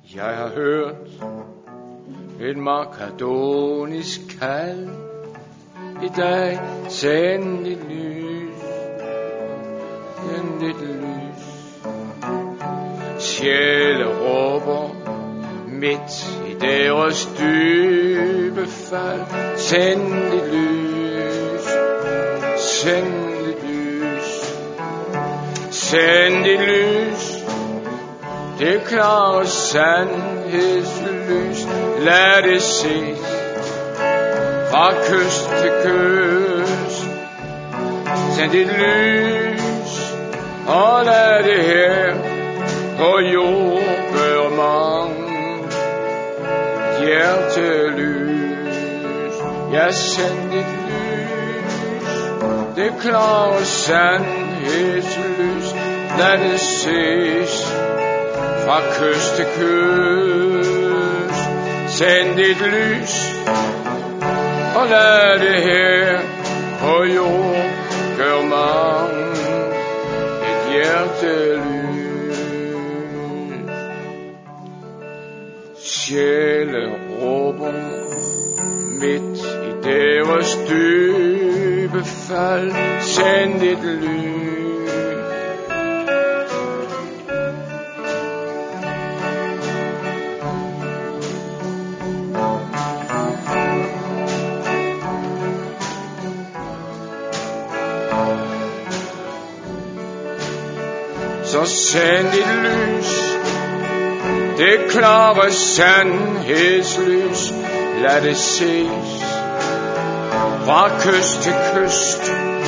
Jeg har hørt et makedonisk kald. I dag send dit lys, send dit lys. Sjæle råber midt i deres dybe fald. Send dit lys, send dit lys, send dit lys. Det klare sandhedslys, lad det ses fra kyst til kyst. Send dit lys, og lad det her på jord gøre mange hjertelys. Ja, send dit lys, det klare sandhedslys, lad det ses fra kyst til kyst. Send dit lys, og lad det her på jord gør mange et hjertelys. Sjæle råber midt i deres dybe fald. Send dit lys. Så send dit lys, det klare sandhedslys, lad det ses fra kyst til kyst.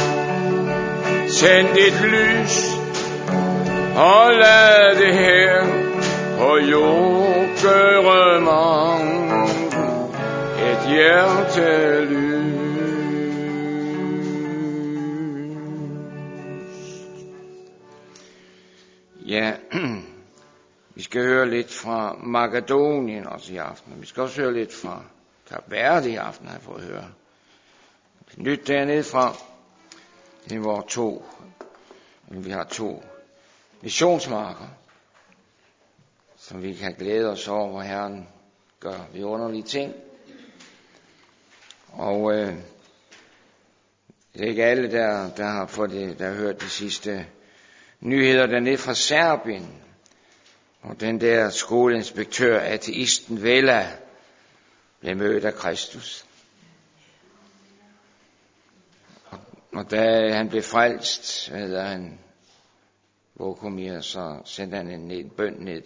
Send dit lys, og lad det her på jord gøre mange et hjertelys. Ja, vi skal høre lidt fra Makedonien også i aften. Vi skal også høre lidt fra Kap Verde i aften, har jeg fået høre. Nyt dernede fra, det er vi har to missionsmarker, som vi kan glæde os over, hvor Herren gør vidunderlige ting. Og det er ikke alle, der har fået det, der har hørt de sidste nyheder dernede fra Serbien, og den der skoleinspektør, ateisten Vela, blev mødt af Kristus. Og da han blev frelst, han Vokomir, så sendte han en bøn ned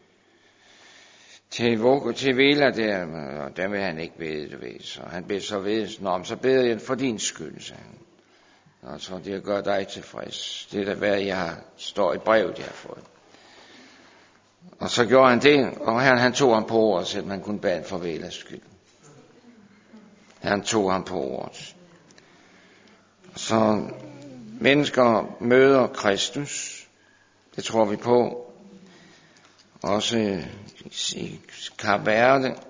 til Vela der, og der vil han ikke bede, du ved. Så han blev så ved, så beder jeg for din skyld, sagde han. Altså, det gør dig tilfreds. Det er da hvad jeg står i brevet, jeg har fået. Og så gjorde han det, og han tog ham på ordet, selvom han kunne bade for Velas skyld. Han tog ham på ordet. Så mennesker møder Kristus. Det tror vi på. Også i Kap Verde. Der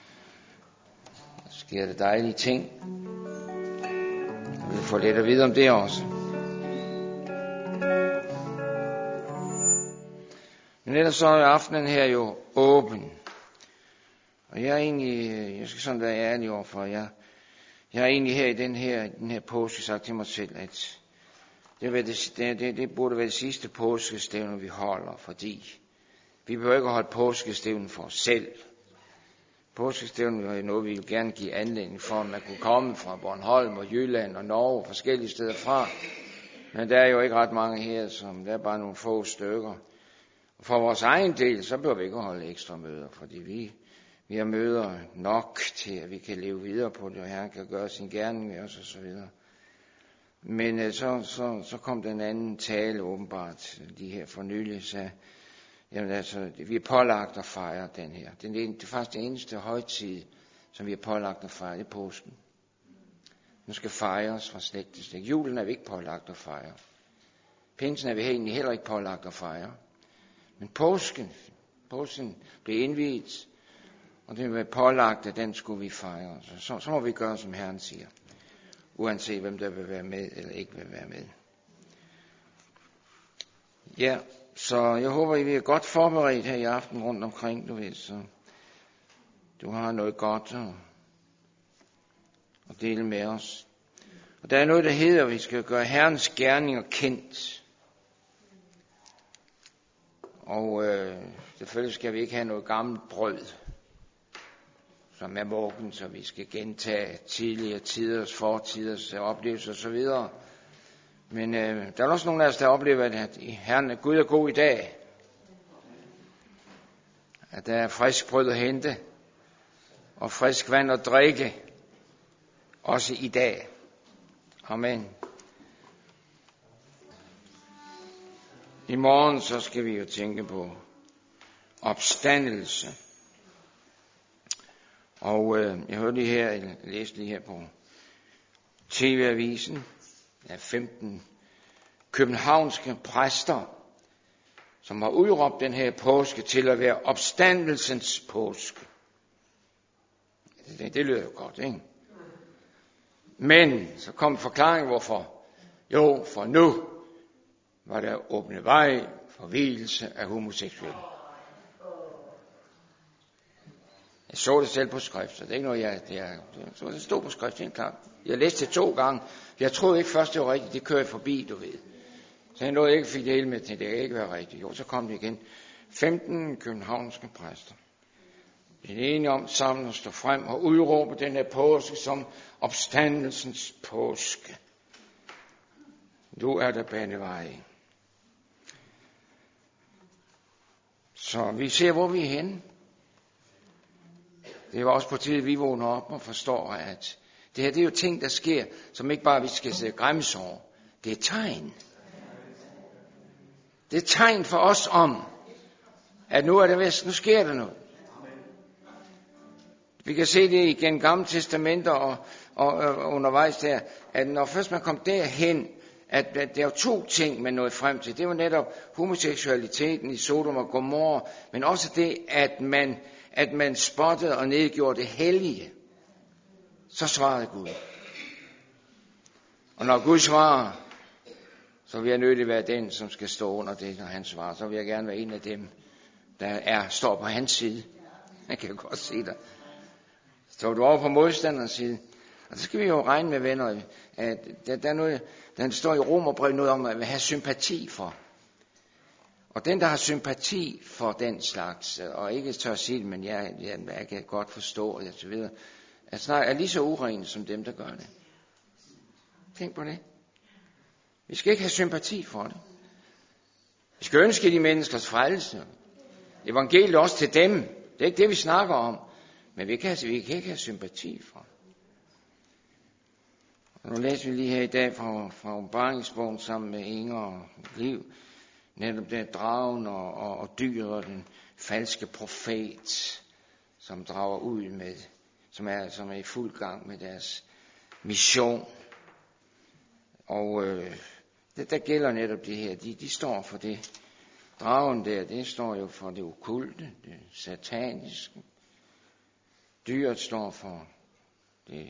sker det dejlige ting. Vi får lidt at vide om det også. Men ellers så er aftenen her jo åben. Og jeg skal sådan være ærlig overfor, jeg har egentlig her i den her påske sagt til mig selv, at det burde være det sidste påskestævne, vi holder, fordi vi behøver ikke at holde påskestævnen for os selv. Påskestævnen er noget, vi vil gerne give anledning for, at man kunne komme fra Bornholm og Jylland og Norge og forskellige steder fra. Men der er jo ikke ret mange her, der er bare nogle få stykker. Og for vores egen del, så bør vi ikke holde ekstra møder, fordi vi har møder nok til, at vi kan leve videre på det, og Herren kan gøre sin gerning med os og så videre. Men så kom den anden tale åbenbart, de her for nylig, sagde, jamen altså, vi er pålagt at fejre den her. Det er faktisk den eneste højtid, som vi er pålagt at fejre, det er påsken. Nu skal fejres fra slægt til slægt. Julen er vi ikke pålagt at fejre. Pinsen er vi egentlig heller ikke pålagt at fejre. Men påsken blev indviet, og det var pålagt, at den skulle vi fejre. Så må vi gøre, som Herren siger. Uanset hvem der vil være med eller ikke vil være med. Ja, Så jeg håber, I er godt forberedt her i aften rundt omkring, du ved, så du har noget godt at dele med os. Og der er noget, der hedder, at vi skal gøre Herrens gerninger kendt. Og selvfølgelig skal vi ikke have noget gammelt brød, som er vågen, så vi skal gentage tidligere tiders, fortiders oplevelser osv. Men der er også nogle af os, der oplever, at Herren er Gud er god i dag. At der er frisk brød at hente, og frisk vand at drikke, også i dag. Amen. I morgen så skal vi jo tænke på opstandelse. Og jeg hørte lige her, jeg læste lige her på TV-avisen, af 15 københavnske præster, som har udråbt den her påske til at være opstandelsens påske. Det lyder jo godt, ikke? Men så kom forklaringen, hvorfor. Jo, for nu var der åbnet vej for vielse af homoseksuelle. Jeg så det selv på skrift, så det er ikke noget, det stod på skrift, helt klart. Jeg læste det 2 gange. Jeg troede ikke først, det var rigtigt. Det kørte forbi, du ved. Så jeg nåede ikke fik det hele med til, det kan ikke være rigtigt. Jo, så kom det igen. 15 københavnske præster. Vi er enige om sammen at stå frem og udråbe den her påske som opstandelsens påske. Nu er der banevej. Så vi ser, hvor vi er henne. Det var også på tide, at vi vågner op og forstår, at det her, det er jo ting, der sker, som ikke bare vi skal se græmmes over. Det er tegn. Det er tegn for os om, at nu er det vist, nu sker der noget. Vi kan se det igen Gamle Testamenter og undervejs der, at når først man kom derhen, at der var 2 ting, man nåede frem til. Det var netop homoseksualiteten i Sodom og Gomorra, men også det, at man spottede og nedgjorde det hellige. Så svarede Gud. Og når Gud svarer, så vil jeg nødig være den, som skal stå under det, når han svarer. Så vil jeg gerne være en af dem, der står på hans side. Jeg kan godt se dig. Står du over på modstanderens side? Og så skal vi jo regne med, venner, at der er noget, der står i Romerbrevet noget om at have sympati for. Og den, der har sympati for den slags, og ikke tør at sige det, men jeg kan godt forstå, og så videre, at snart er lige så urene som dem, der gør det. Tænk på det. Vi skal ikke have sympati for det. Vi skal ønske de menneskers frelse. Evangeliet også til dem. Det er ikke det, vi snakker om. Men vi kan ikke have sympati for det. Og nu læser vi lige her i dag fra Åbenbaringsbogen sammen med Inger og Liv. Netop der dragen og dyret og den falske profet, som drager ud med, som er i fuld gang med deres mission. Og der gælder netop det her. De står for det. Dragen der, det står jo for det okkulte, det sataniske. Dyret står for det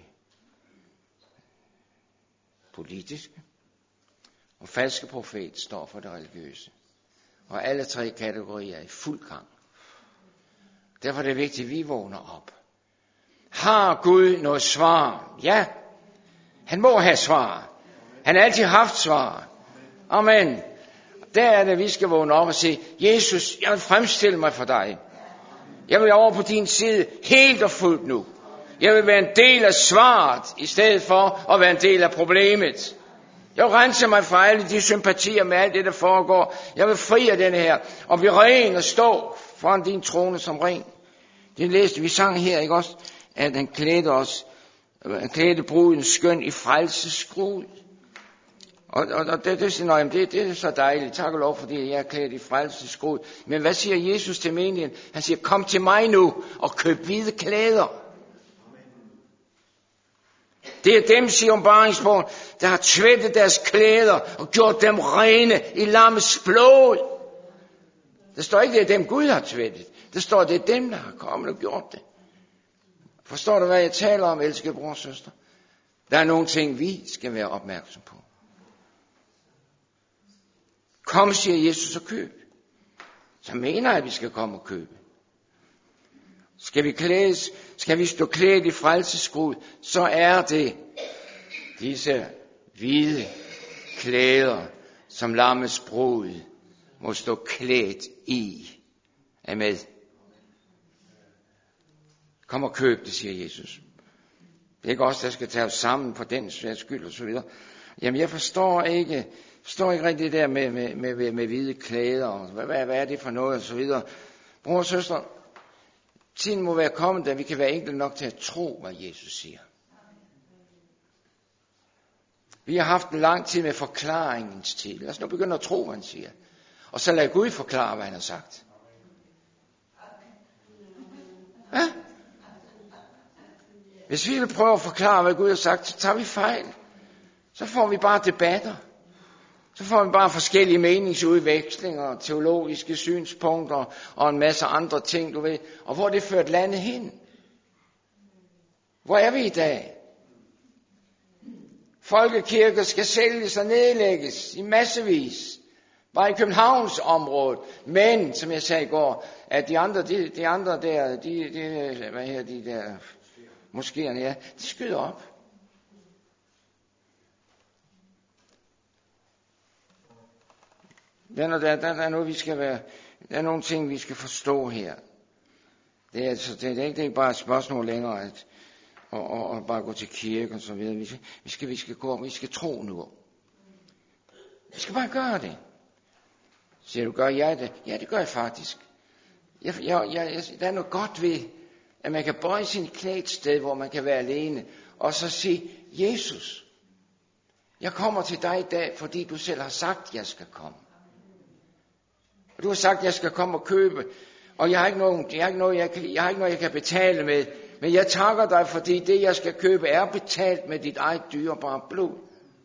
politiske. Og falske profet står for det religiøse. Og alle 3 kategorier er i fuld gang. Derfor er det vigtigt, at vi vågner op. Har Gud noget svar? Ja. Han må have svar. Han har altid haft svar. Amen. Der er det, vi skal vågne op og sige, Jesus, jeg vil fremstille mig for dig. Jeg vil over på din side helt og fuldt nu. Jeg vil være en del af svaret, i stedet for at være en del af problemet. Jeg vil rense mig fra alle de sympatier med alt det, der foregår. Jeg vil fri af den her, og blive ren og stå foran din trone som ren. Det læste vi sang her, ikke også? At han klædte bruden skøn i frelseskrud. Og det er så dejligt. Tak og lov, fordi jeg er klædt i frelseskrud. Men hvad siger Jesus til menigheden? Han siger, kom til mig nu og køb hvide klæder. Det er dem, siger Åbenbaringsbogen, der har tvættet deres klæder og gjort dem rene i lammets blod. Der står ikke, det er dem, Gud har tvættet. Der står, det er dem, der har kommet og gjort det. Forstår du, hvad jeg taler om, elskede bror og søster? Der er nogle ting, vi skal være opmærksom på. Kom, siger Jesus, og køb. så mener jeg, at vi skal komme og købe. Skal vi stå klædt i frelsesgrud, så er det disse hvide klæder, som lammets brud må stå klædt i. Er med. Kom og køb det, siger Jesus. Det er ikke os, der skal tage os sammen for den skyld og så videre. Jamen jeg forstår ikke rigtig det der med hvide klæder, og hvad er det for noget og så videre. Bror og søster, tiden må være kommet, da vi kan være enkelt nok til at tro, hvad Jesus siger. Vi har haft en lang tid med forklaringens tid. Lad os nu begynde at tro, hvad han siger. Og så lad Gud forklare, hvad han har sagt. Ja? Hvis vi vil prøve at forklare, hvad Gud har sagt, så tager vi fejl. Så får vi bare debatter. Så får vi bare forskellige meningsudvekslinger, teologiske synspunkter og en masse andre ting, du ved. Og hvor det ført landet hen? Hvor er vi i dag? Folkekirker skal sælges og nedlægges i massevis. Bare i Københavns område. Men, som jeg sagde i går, at de andre der, de der moskéerne, ja, de skyder op. Der er noget, der er nogle ting, vi skal forstå her. Det er ikke bare et spørgsmål længere, at bare gå til kirke og så videre. Vi skal tro nu. Vi skal bare gøre det. Siger du, gør jeg det? Ja, det gør jeg faktisk. Der er noget godt ved, at man kan bøje sin knæ et sted, hvor man kan være alene, og så sige, Jesus, jeg kommer til dig i dag, fordi du selv har sagt, at jeg skal komme. Og du har sagt, at jeg skal komme og købe, og jeg har ikke noget, jeg kan betale med, men jeg takker dig, fordi det, jeg skal købe, er betalt med dit eget dyrebare blod.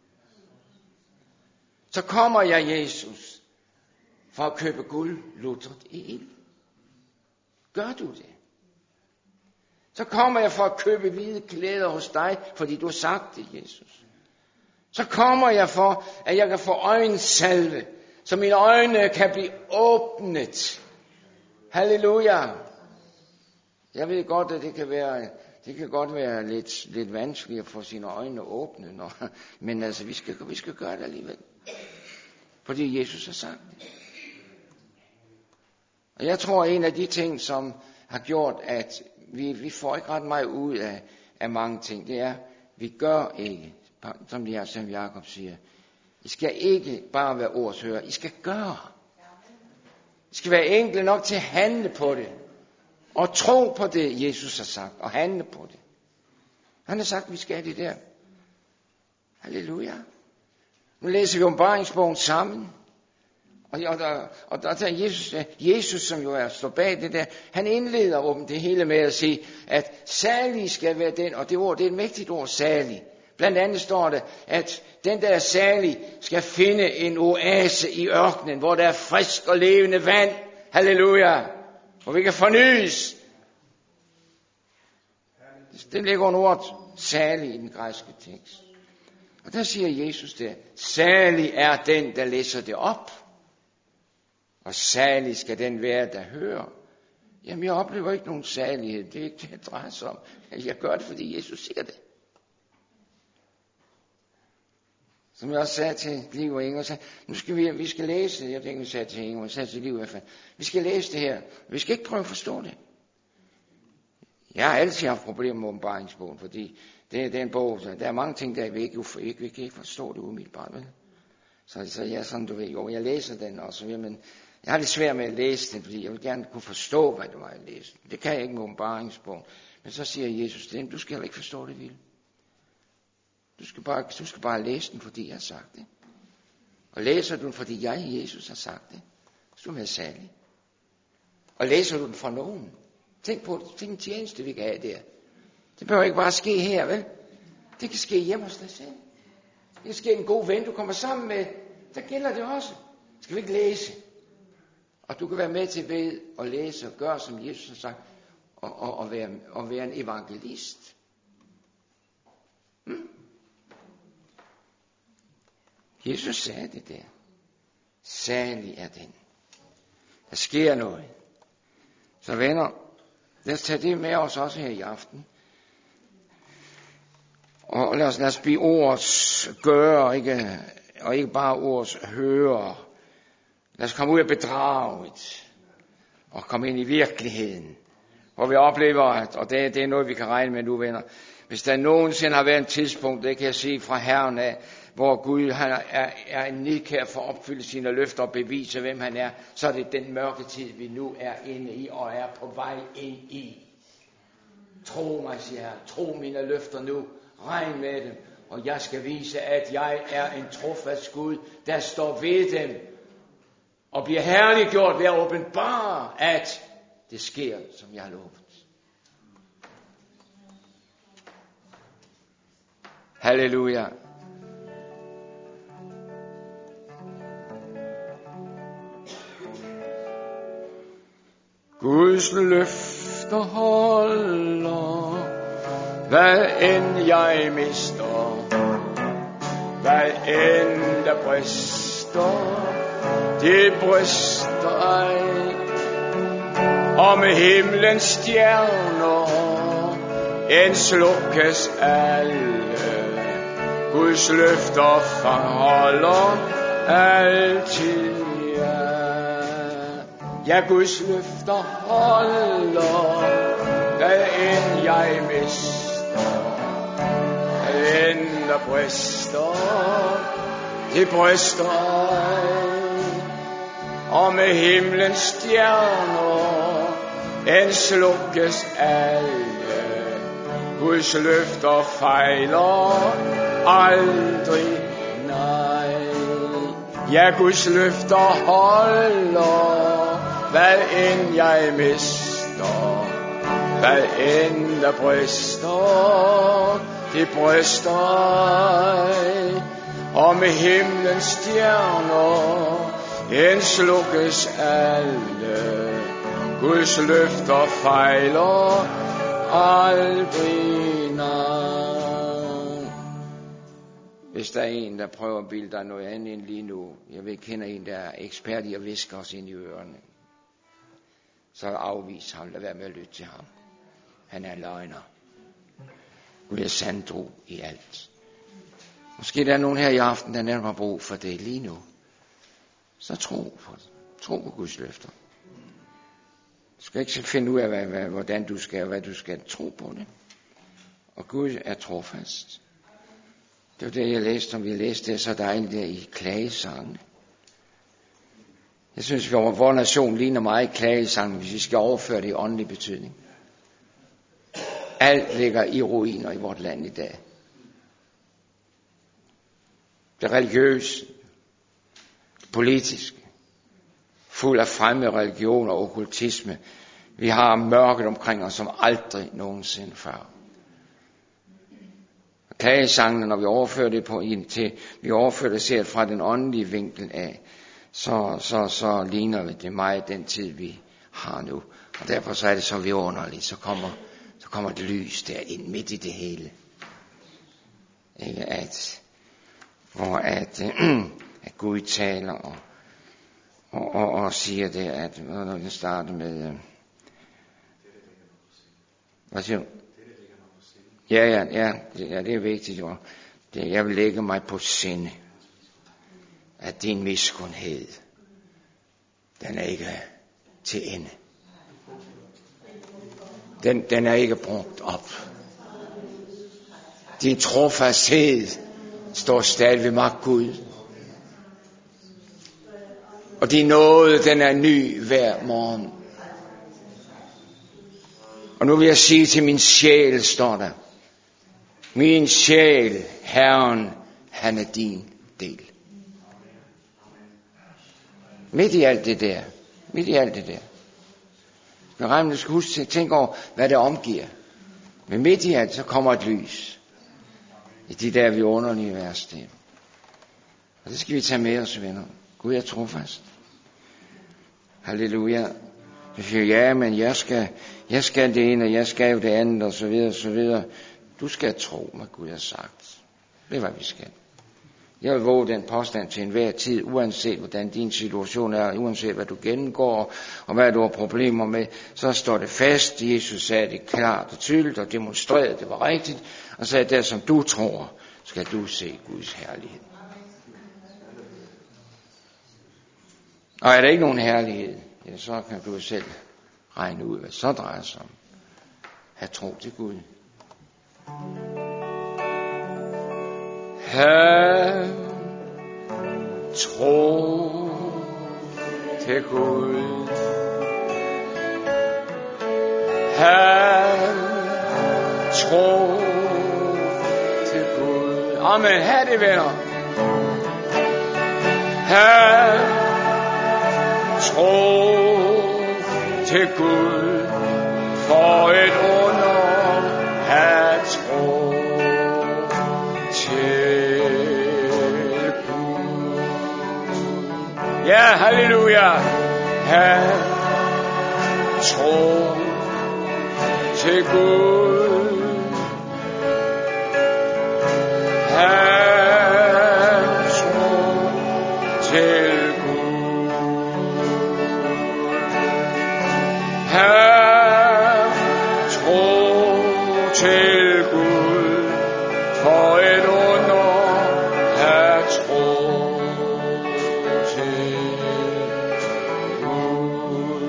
Så kommer jeg, Jesus, for at købe guld lutret i ild. Gør du det? Så kommer jeg for at købe hvide klæder hos dig, fordi du har sagt det, Jesus. Så kommer jeg for, at jeg kan få øjensalve, så mine øjne kan blive åbnet. Halleluja. Jeg ved godt, at det kan godt være lidt vanskeligt at få sine øjne åbne, men altså, vi skal gøre det alligevel. Fordi Jesus har sagt det. Og jeg tror, en af de ting, som har gjort, at vi får ikke ret meget ud af mange ting, det er, vi gør ikke, som Jakob siger, I skal ikke bare være ordshører, I skal gøre. I skal være enkle nok til at handle på det. Og tro på det, Jesus har sagt, og handle på det. Han har sagt, at vi skal det der. Halleluja. Nu læser vi åbenbaringsbogen sammen. Og der er Jesus, som jo står bag det der, han indleder det hele med at sige, at salig skal være den, og det ord, det er et mægtigt ord, salig. Blandt andet står det, at den der salig skal finde en oase i ørkenen, hvor der er frisk og levende vand. Halleluja. Hvor vi kan fornyes. Det ligger under ordet salig i den græske tekst. Og der siger Jesus der, salig er den, der læser det op. Og salig skal den være, der hører. Jamen, jeg oplever ikke nogen salighed. Det er ikke det, jeg drejer sig om. Jeg gør det, fordi Jesus siger det. Som jeg også sagde til Liv og Inger, nu skal vi skal læse det. Jeg tænkte, vi sagde til Inger, jeg sagde til Liv i hvert fald. Vi skal læse det her. Vi skal ikke prøve at forstå det. Jeg har altid haft problemer med åbenbaringsbogen, fordi det er en bog, der er mange ting, der vi kan ikke forstå det umiddelbart. Vel? Så jeg sådan, du ved, jo, jeg læser den også, men jeg har lidt svært med at læse den, fordi jeg vil gerne kunne forstå, hvad det var, jeg læste. Det kan jeg ikke med åbenbaringsbogen. Men så siger Jesus, du skal heller ikke forstå det, Ville. Du skal bare læse den, fordi jeg har sagt det. Og læser du den, fordi jeg, Jesus, har sagt det, så du være særlig. Og læser du den fra nogen, tænk på det, tænk en tjeneste, vi kan have der. Det behøver ikke bare ske her, vel? Det kan ske hjemme hos dig selv. Det kan ske en god ven, du kommer sammen med. Der gælder det også. Skal vi ikke læse? Og du kan være med til ved at læse og gøre, som Jesus har sagt, og være en evangelist. Jesus sagde det der. Salig er den, Der sker noget. Så venner, lad os tage det med os også her i aften. Og lad os blive ordets gøre, og ikke bare ordets høre. Lad os komme ud af bedraget og komme ind i virkeligheden. Hvor vi oplever, og det er noget, vi kan regne med nu, venner. Hvis der nogensinde har været et tidspunkt, det kan jeg sige fra Herren af, hvor Gud han er en nidkær for at opfylde sine løfter og bevise, hvem han er, så er det den mørke tid, vi nu er inde i og er på vej ind i. Tro mig, siger jeg. Tro mine løfter nu. Regn med dem. Og jeg skal vise, at jeg er en trofast Gud, der står ved dem. Og bliver herliggjort ved at åbenbare, at det sker, som jeg har lovet. Halleluja. Guds løfter holder, hvad end jeg mister, hvad end der brister, det bryster ej. Og med himlens stjerner end slukkes alle, Guds løfter forholder altid. Ja, Guds løfter holder, hvad end jeg mister, hvad end der brister, det bryster ej. Og med himlens stjerner end slukkes alle, Guds løfter fejler aldrig, nej. Ja, Guds løfter holder, hvad end jeg mister, hvad end der brister, det bryster ej. Og med himlens stjerner end slukkes alle, Guds løfter fejler aldrig, nej. Hvis der er en, der prøver at bilde dig noget andet end lige nu, jeg vil kende en, der er ekspert i at viske os ind i ørerne, så afvis ham, lad være med at lytte til ham. Han er en løgner. Gud er sandro i alt. Måske der er nogen her i aften, der netop har brug for det lige nu. Så tro på det. Tro på Guds løfter. Du skal ikke selv finde ud af, hvordan du skal, hvad du skal. Tro på det. Og Gud er trofast. Det var det, jeg læste, som vi læste det så dejligt der i klagesangen. Jeg synes, at vores nation ligner meget klagesangen, hvis vi skal overføre det i åndelig betydning. Alt ligger i ruiner i vort land i dag. Det religiøse, det politiske, fuld af fremme religion og okkultisme. Vi har mørket omkring os som aldrig nogensinde før. Klagesangene, når vi overfører det vi overfører det set fra den åndelige vinkel af, så ligner det meget den tid, vi har nu. Og derfor så er det så vidunderligt, så kommer det lys der ind midt i det hele. Ikke at Gud taler og siger det, at når jeg starter med, hvad siger du? Ja, det er vigtigt jo. Jeg vil lægge mig på sinde, at din miskundhed, den er ikke til ende. Den er ikke brugt op. Din trofasthed står stadig ved magt, Gud. Og din nåde, den er ny hver morgen. Og nu vil jeg sige til min sjæl, står der. Min sjæl, Herren, han er din del. Midt i alt det der. Men du skal huske at tænke over, hvad det omgiver. Men midt i alt, så kommer et lys. I de der vidunderlige vers der. Og det skal vi tage med os, venner. Gud er trofast. Halleluja. Jeg siger, ja, men jeg skal det ene, og jeg skal jo det andet, og så videre, og så videre. Du skal tro, hvad Gud har sagt. Det er, hvad vi skal. Jeg vil våge den påstand til enhver tid, uanset hvordan din situation er, uanset hvad du gennemgår, og hvad du har problemer med, så står det fast. Jesus sagde det klart og tydeligt og demonstrerede, det var rigtigt, og sagde, der som du tror, skal du se Guds herlighed. Og er der ikke nogen herlighed, ja, så kan du selv regne ud, hvad så drejer sig om. Have tro til Gud. Have tro til Gud. Have tro til Gud. Amen. Have det, venner. Have tro til Gud. For et under. Have tro til Gud. Ja, halleluja. Have tro til Gud. Have tro til Gud. Have tro til Gud. For et under. Have tro til Gud.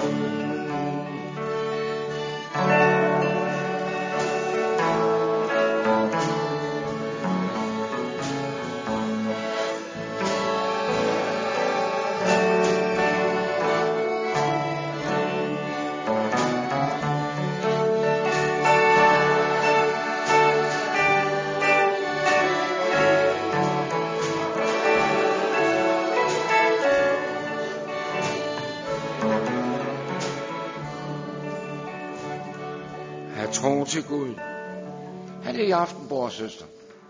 Tro til Gud. Er det i aften, bror og søster?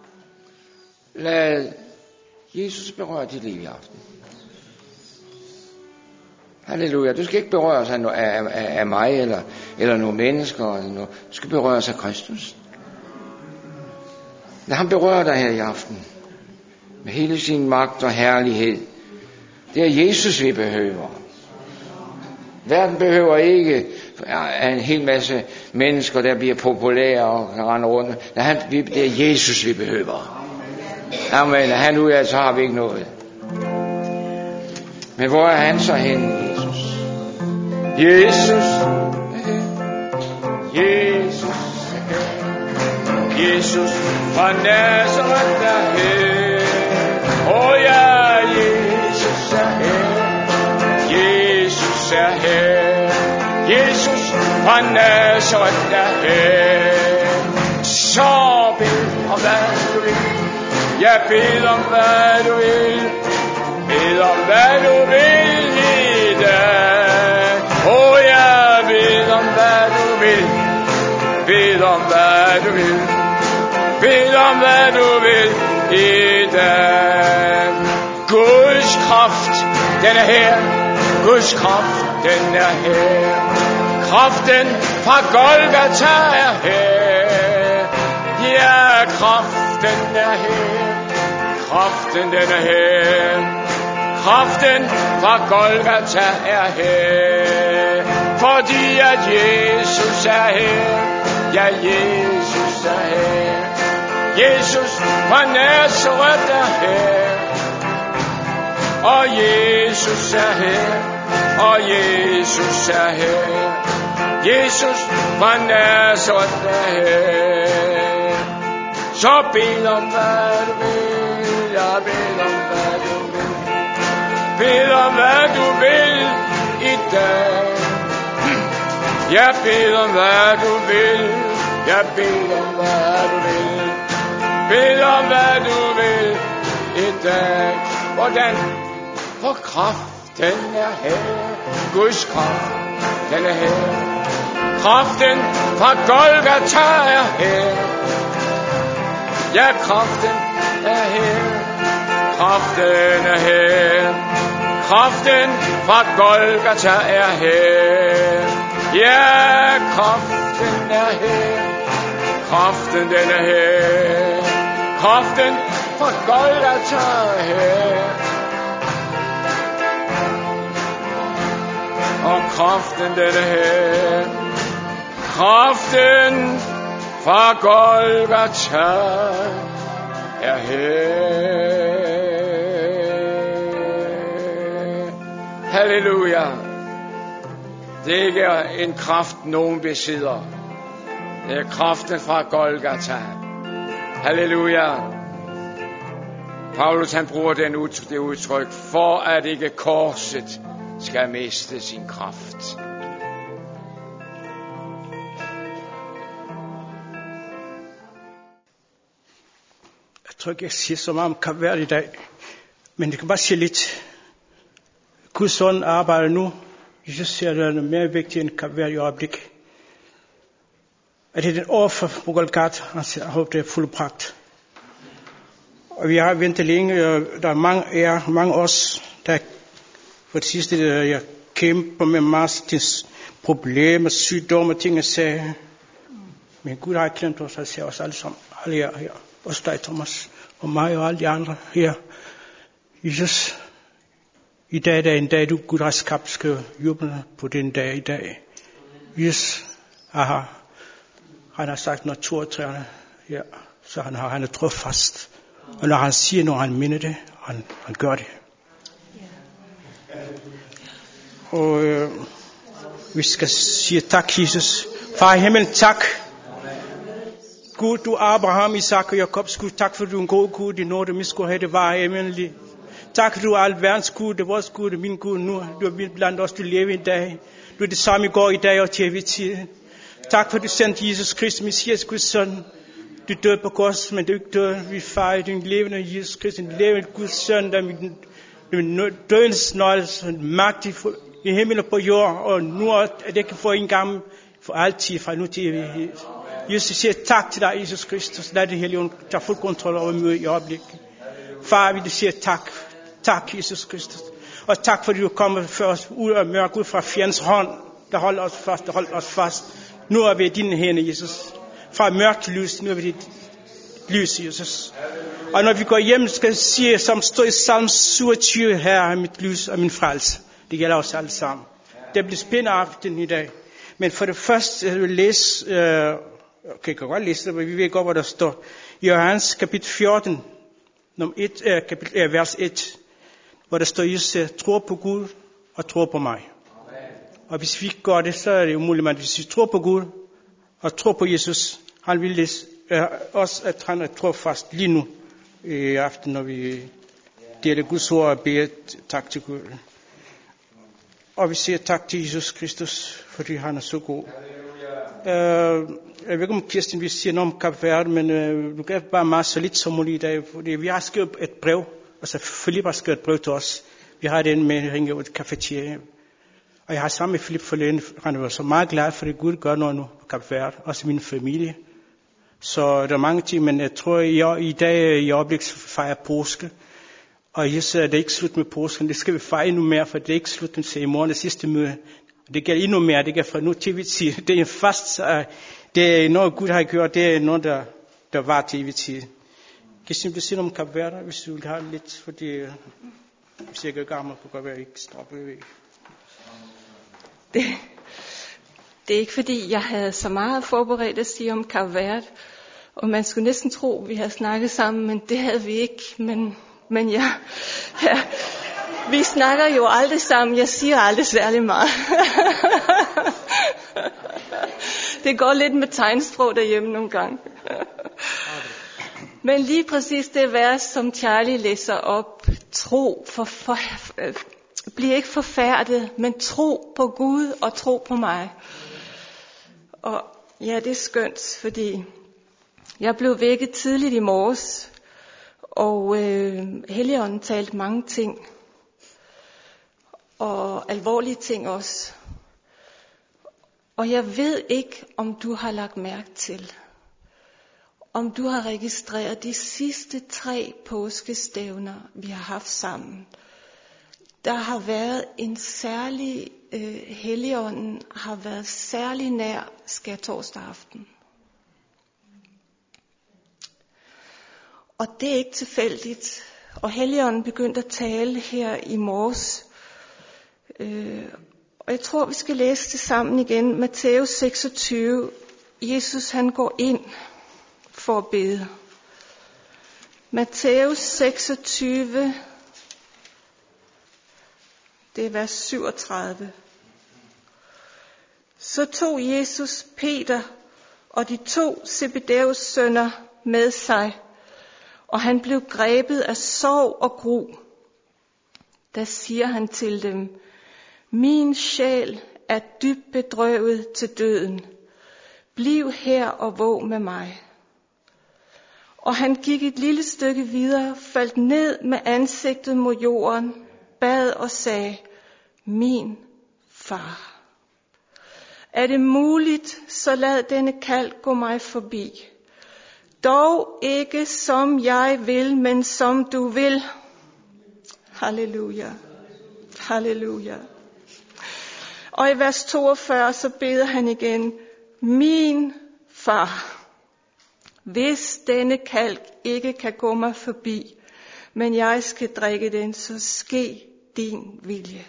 Lad Jesus berøre dit liv i aften. Halleluja. Du skal ikke berøres af mig eller nogle mennesker. Eller noget. Du skal berøres af Kristus. Lad ham berøre dig her i aften. Med hele sin magt og herlighed. Det er Jesus, vi behøver. Verden behøver ikke en hel masse mennesker, der bliver populære og kan rende rundt. Det er Jesus, vi behøver. Amen. Når han ud af, så har vi ikke noget. Men hvor er han så henne, Jesus? Jesus. Jesus. Jesus fra Nazareth er her. Åh ja, Jesus er her. Jesus er her. Jesus fra Nazareth er her. Så bed om hvad du vil. Jeg bed om hvad du vil. Bed om hvad du vil i dag. Åh, jeg bed om hvad du vil. Bed om hvad du vil. Bed om hvad du vil i dag. Guds kraft, den er her. Guds kraft, den er her. Kraften fra Golgata er her. Ja, kraften er her. Kraften, den er her. Kraften fra Golgata er her. Fordi at Jesus er her. Ja, Jesus er her. Jesus fra Nazareth er her. Og Jesus er her. Og Jesus er her. Jesus fra Nazareth er her. Så bed om hvad du vil. Jeg bed om hvad du vil. Bed om hvad du vil i dag. Jeg bed om hvad du vil. Jeg bed om hvad du vil. Bed om hvad du vil i dag. Hvordan? For kraften er her. Guds kraft, den er her. Kraften fra Golgata er her. Ja, kraften er her. Kraften er her. Kraften fra Golgata er her. Ja, kraften er her. Kraften, den er her. Kraften fra Golgata her. Og kraften den er her. Kraften fra Golgata er her. Halleluja. Det er ikke en kraft, nogen besidder. Det er kraften fra Golgata. Halleluja. Paulus han bruger det udtryk, for at ikke korset skal miste sin kraft. Jeg tror ikke, jeg siger så meget om Kapverd i dag, men det kan bare sige lidt. Guds ånd arbejder nu. Jeg ser, at det er mere vigtigt end Kapverd i øjeblik. At det er den offer på Golgata, jeg håber, det er fuldbragt. Og vi har ventet længe, og der er mange af os, der for det sidste, jeg kæmper med masses problemer, sygdomme og ting og sager. Men Gud har ikke glemt os, og ser os alle sammen. Alle jer her. Også dig, Thomas, og mig og alle de andre her. Jesus, i dag er en dag, du Gud har skabt, skal juble på den dag i dag. Jesus, han har sagt, når træerne her, så han er trofast. Og når han siger, når han mener det, han gør det. Og vi skal sige tak, Jesus. Far i himlen, tak. Gud, du Abraham, Isak og Jakobs Gud, tak for du er en god Gud, din nåde, vi skulle have det var himmellig. Tak, du er alt verdens Gud, det er vores Gud, det er min Gud nu. Du er blandt os, du lever i dag. Du er det samme i går, i dag og til evig tid. Tak for du sendte Jesus Kristus, Messias Guds søn. Du døde på korset, men du er ikke død. Vi fejrer din levende Jesus Kristus, din levende Guds søn, der er dødens nøgle, magt i himmel og på jord, og nu er det ikke for en gang, for altid, fra nu til evighed. Jesus siger tak til dig, Jesus Kristus. Lad det hellige tage fuld kontrol over mødet i øjeblikket. Far, vi siger tak. Tak, Jesus Kristus. Og tak, fordi du kommer for os ud af mørk, ud fra fjendens hånd, der holder os fast. Nu er vi i dine hænder, Jesus. Fra mørk til lys, nu er vi dit lys, Jesus. Og når vi går hjem, skal vi sige, som står i Salm 27, her er mit lys og min frelse. Det gælder os alle sammen. Det bliver spændende aften i dag. Men for det første, jeg vil læse, jeg kan godt læse det, men vi ved godt, hvad der står. I Johannes kapitel 14, vers 1, hvor der står, Jesus tror på Gud og tror på mig. Og hvis vi gør det, så er det umuligt, men hvis vi tror på Gud og tror på Jesus, han vil også, at han er trofast lige nu i aften, når vi deler Guds ord og beder tak til Gud. Og vi siger tak til Jesus Kristus, fordi han er så god. Jeg ved ikke, om Kirsten vil sige noget om Kapverd, men du kan bare meget så lidt som muligt i dag, fordi vi har skrevet et brev, altså Philip har skrevet et brev til os. Vi har den med at ringe ud til cafeteria. Og jeg har sammen med Philip forleden, han var så meget glad for, at Gud gør noget nu på Kapverd, også min familie. Så der er mange ting, men jeg tror, i dag i øjeblik fejrer påske. Og Jesus er det ikke slut med påsken, det skal vi fejre endnu mere, for det er ikke slut med i morgen, det sidste møde. Det gælder endnu mere, det gælder fra nu til evig tid. Det er fast, det er noget Gud har gjort, det er noget, der var til evig tid. Kan jeg simpelthen sige noget om Kapverd, hvis du vil have lidt, fordi hvis jeg ikke er gammel, kunne godt være, ikke stoppe ved. Det er ikke fordi, jeg havde så meget forberedt at sige om Kapverd, og man skulle næsten tro, vi havde snakket sammen, men det havde vi ikke. Men ja, vi snakker jo aldrig sammen, jeg siger aldrig særlig meget. Det går lidt med tegnsprog derhjemme nogle gange. Men lige præcis det vers, som Charlie læser op, tro, bliv ikke forfærdet, men tro på Gud og tro på mig. Og ja, det er skønt, fordi jeg blev vækket tidligt i morges, og Helligånden talte mange ting, og alvorlige ting også. Og jeg ved ikke, om du har lagt mærke til, om du har registreret de sidste 3 påskestævner, vi har haft sammen. Der har været en særlig, Helligånden har været særlig nær skærtorsdag aften. Og det er ikke tilfældigt. Og Helligånden begyndte at tale her i morges. Og jeg tror, vi skal læse det sammen igen. Matthæus 26. Jesus han går ind for at bede. Matthæus 26. Det er vers 37. Så tog Jesus Peter og de 2 Zebedæus sønner med sig, og han blev grebet af sorg og gru. Da siger han til dem: Min sjæl er dybt bedrøvet til døden. Bliv her og våg med mig. Og han gik et lille stykke videre, faldt ned med ansigtet mod jorden, bad og sagde: Min far. Er det muligt, så lad denne kalk gå mig forbi. Dog ikke som jeg vil, men som du vil. Halleluja. Halleluja. Og i vers 42, så beder han igen: Min far, hvis denne kalk ikke kan gå mig forbi, men jeg skal drikke den, så ske din vilje.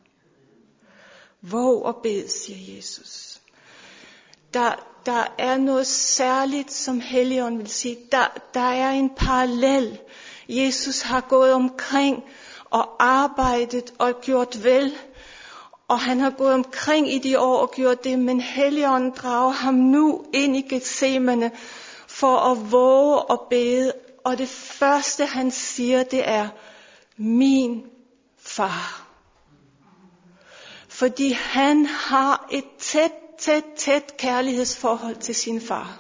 Våg og bed, siger Jesus. Der er noget særligt, som Helligånden vil sige. Der er en parallel. Jesus har gået omkring og arbejdet og gjort vel. Og han har gået omkring i de år og gjort det. Men Helligånden drager ham nu ind i Getsemane for at våge og bede. Og det første han siger, det er: Min far. Fordi han har et tæt kærlighedsforhold til sin far.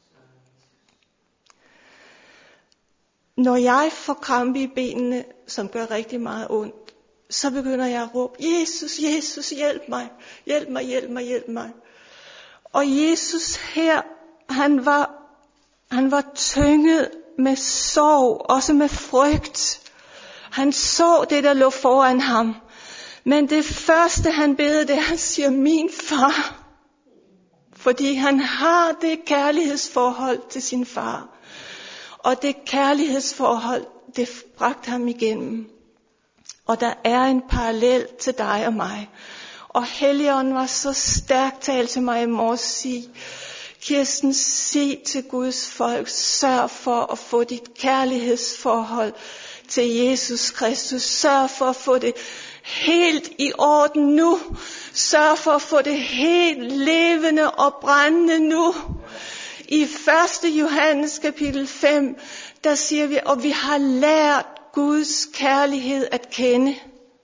Når jeg får krampe i benene, som gør rigtig meget ondt, så begynder jeg at råbe: Jesus, Jesus, hjælp mig, hjælp mig, hjælp mig, hjælp mig. Og Jesus her, han var tynget med sorg, også med frygt. Han så det, der lå foran ham. Men det første han beder, det er, han siger: Min far. Fordi han har det kærlighedsforhold til sin far. Og det kærlighedsforhold, det bragte ham igennem. Og der er en parallel til dig og mig. Og Helligånden var så stærkt talt til mig i morges, sige: Kirsten, sig til Guds folk, sørg for at få dit kærlighedsforhold til Jesus Kristus. Sørg for at få det helt i orden nu. Sørg for at få det helt levende og brændende nu. I 1. Johannes kapitel 5, der siger vi: og vi har lært Guds kærlighed at kende.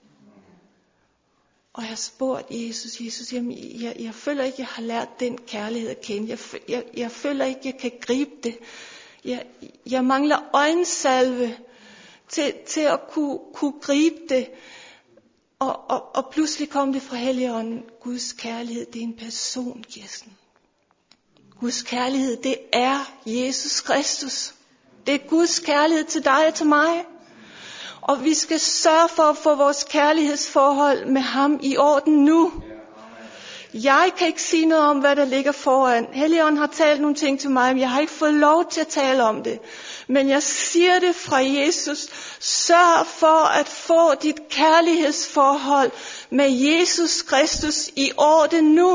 Og jeg spurgte Jesus, jeg føler ikke, jeg har lært den kærlighed at kende. Jeg føler ikke, jeg kan gribe det. Jeg mangler øjensalve til at kunne gribe det. Og pludselig kom det fra Helligånden: Guds kærlighed, det er en person, Kirsten. Guds kærlighed, det er Jesus Kristus. Det er Guds kærlighed til dig og til mig. Og vi skal sørge for at få vores kærlighedsforhold med ham i orden nu. Jeg kan ikke sige noget om, hvad der ligger foran. Helligånden har talt nogle ting til mig, men jeg har ikke fået lov til at tale om det. Men jeg siger det fra Jesus: sørg for at få dit kærlighedsforhold med Jesus Kristus i orden nu.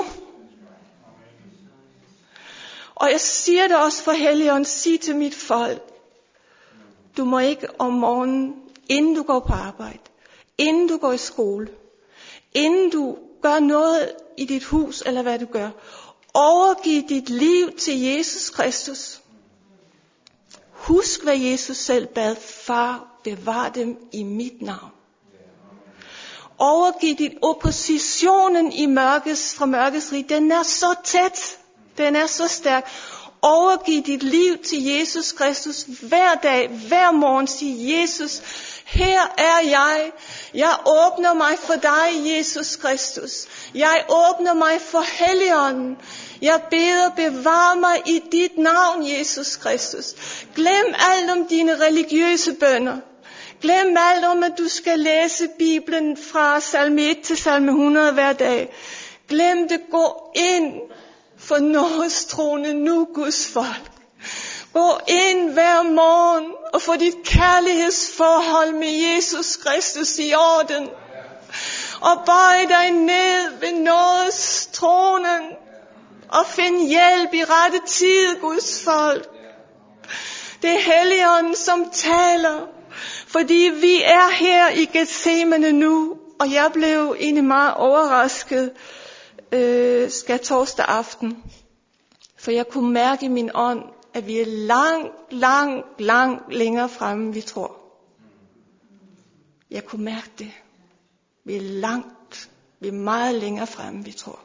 Og jeg siger det også for Helligånden: sig til mit folk: du må ikke om morgenen, inden du går på arbejde, inden du går i skole, inden du gør noget i dit hus, eller hvad du gør, overgiv dit liv til Jesus Kristus. Husk, hvad Jesus selv bad: far, bevar dem i mit navn. Overgiv dit oppositionen i fra mørkets rige. Den er så tæt. Den er så stærk. Overgiv dit liv til Jesus Kristus hver dag, hver morgen. Sig: Jesus, her er jeg. Jeg åbner mig for dig, Jesus Kristus. Jeg åbner mig for Helligånden. Jeg beder: bevar mig i dit navn, Jesus Kristus. Glem alt om dine religiøse bønner. Glem alt om, at du skal læse Bibelen fra salme 1 til salme 100 hver dag. Glem det. Gå ind for nådestronen nu, Guds folk. Gå ind hver morgen og få dit kærlighedsforhold med Jesus Kristus i orden. Og bøj dig ned ved nådes tronen og find hjælp i rette tid, Guds folk. Det er Helligånden, som taler, fordi vi er her i Getsemane nu, og jeg blev egentlig meget overrasket torsdag aften, for jeg kunne mærke i min ånd, at vi er langt længere fremme, vi tror. Jeg kunne mærke det. Vi er meget længere fremme, vi tror.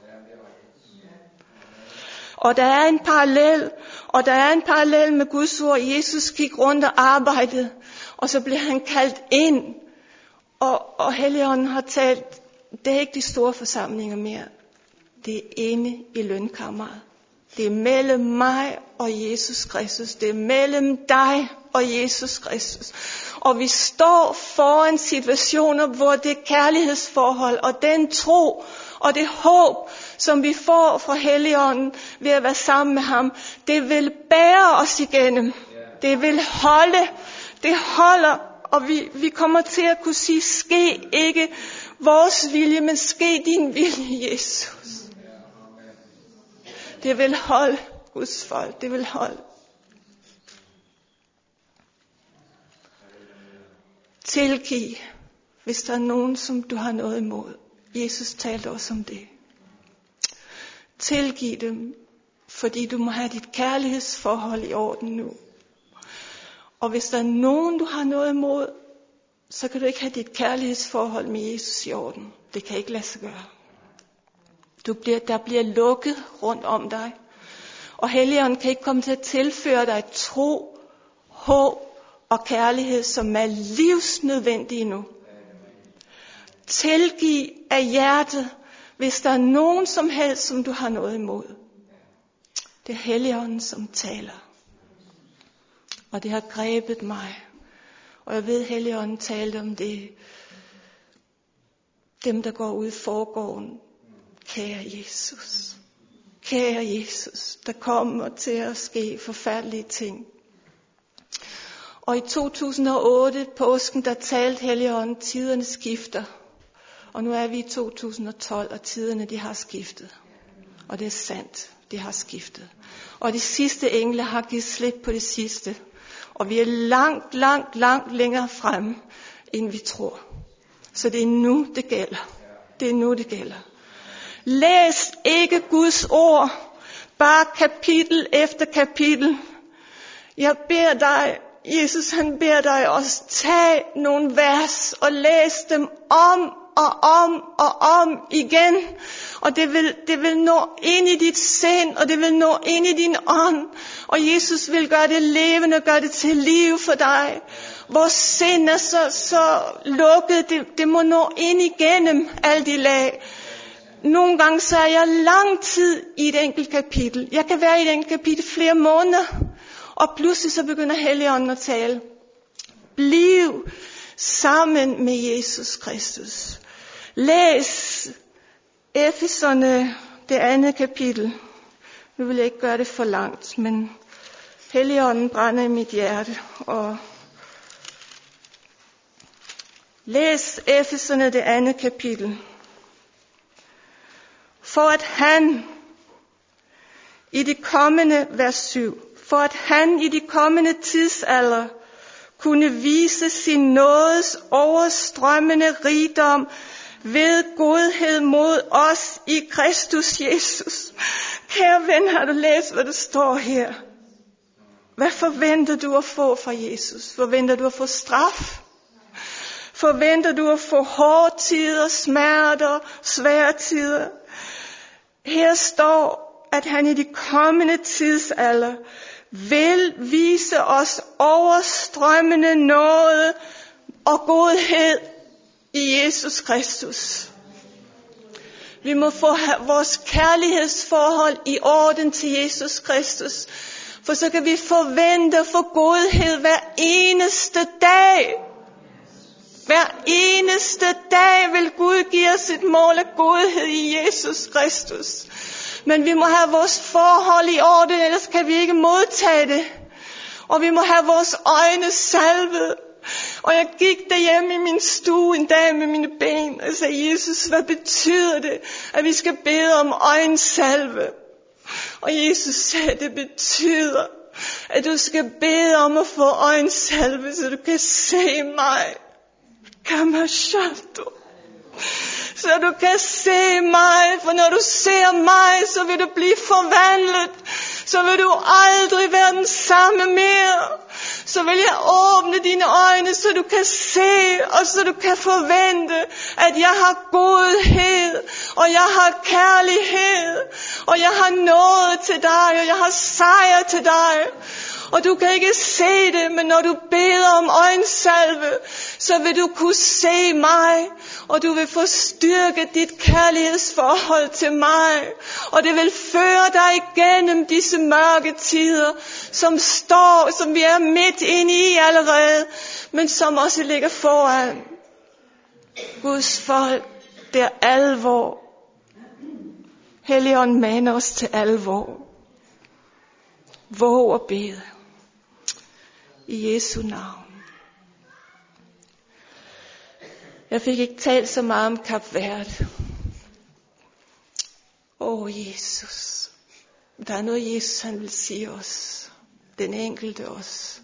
Og der er en parallel med Guds ord. Jesus gik rundt og arbejdede, og så blev han kaldt ind. Og Helligånden har talt, det er ikke de store forsamlinger mere. Det er inde i lønkammeret. Det er mellem mig og Jesus Kristus. Det er mellem dig og Jesus Kristus. Og vi står foran situationer, hvor det kærlighedsforhold og den tro og det håb, som vi får fra Helligånden ved at være sammen med ham, det vil bære os igennem. Det vil holde. Det holder, og vi kommer til at kunne sige, ske ikke vores vilje, men ske din vilje, Jesus. Det vil holde, Guds folk. Det vil holde. Tilgiv, hvis der er nogen, som du har noget imod. Jesus talte også om det. Tilgiv dem, fordi du må have dit kærlighedsforhold i orden nu. Og hvis der er nogen, du har noget imod, så kan du ikke have dit kærlighedsforhold med Jesus i orden. Det kan ikke lade sig gøre. Der bliver lukket rundt om dig. Og Helligånden kan ikke komme til at tilføre dig tro, håb og kærlighed, som er livsnødvendige nu. Tilgiv af hjertet, hvis der er nogen som helst, som du har noget imod. Det er Helligånden, som taler. Og det har grebet mig. Og jeg ved, Helligånden talte om det. Dem, der går ud i forgården. Kære Jesus. Kære Jesus, der kommer til at ske forfærdelige ting. Og i 2008, påsken, der talte Helligånden, tiderne skifter. Og nu er vi i 2012, og tiderne, de har skiftet. Og det er sandt, de har skiftet. Og de sidste engle har givet slip på det sidste. Og vi er langt længere fremme, end vi tror. Så det er nu, det gælder. Det er nu, det gælder. Læs ikke Guds ord, bare kapitel efter kapitel. Jeg beder dig, Jesus han beder dig også, tag nogle vers og læs dem om og om igen. Og det vil nå ind i dit sind, og det vil nå ind i din ånd. Og Jesus vil gøre det levende og gøre det til liv for dig. Vores sind er så lukket, det må nå ind igennem alle de lag. Nogle gange så er jeg lang tid i et enkelt kapitel. Jeg kan være i et enkelt kapitel flere måneder. Og pludselig så begynder Helligånden at tale. Bliv sammen med Jesus Kristus. Læs Efeserne, det andet kapitel. Nu vil jeg ikke gøre det for langt, men Helligånden brænder i mit hjerte. Og læs Efeserne, det andet kapitel. For at han i de kommende, vers 7, for at han i de kommende tidsalder kunne vise sin nådes overstrømmende rigdom ved godhed mod os i Kristus Jesus. Kære ven, har du læst, hvad der står her? Hvad forventer du at få fra Jesus? Forventer du at få straf? Forventer du at få hårde tider, smerter, svære tider? Her står, at han i de kommende tidsalder vil vise os overstrømmende nåde og godhed i Jesus Kristus. Vi må få vores kærlighedsforhold i orden til Jesus Kristus, for så kan vi forvente at få godhed hver eneste dag. Hver eneste dag vil Gud give os et mål af godhed i Jesus Kristus. Men vi må have vores forhold i orden, ellers kan vi ikke modtage det. Og vi må have vores øjne salvet. Og jeg gik derhjemme i min stue en dag med mine ben og sagde, Jesus, hvad betyder det, at vi skal bede om øjensalve? Og Jesus sagde, det betyder, at du skal bede om at få øjensalve, så du kan se mig. Kamashato. Så du kan se mig, for når du ser mig, så vil du blive forvandlet. Så vil du aldrig være den samme mere. Så vil jeg åbne dine øjne, så du kan se, og så du kan forvente, at jeg har godhed, og jeg har kærlighed, og jeg har noget til dig, og jeg har sejr til dig. Og du kan ikke se det, men når du beder om øjensalve, så vil du kunne se mig, og du vil få styrket dit kærlighedsforhold til mig. Og det vil føre dig igennem disse mørke tider, som vi er midt inde i allerede, men som også ligger foran. Guds folk, det er alvor. Helligånden maner os til alvor. Våg at bede. I Jesu navn. Jeg fik ikke talt så meget om Kap Verde. Jesus. Der er noget Jesus han vil sige os. Den enkelte os.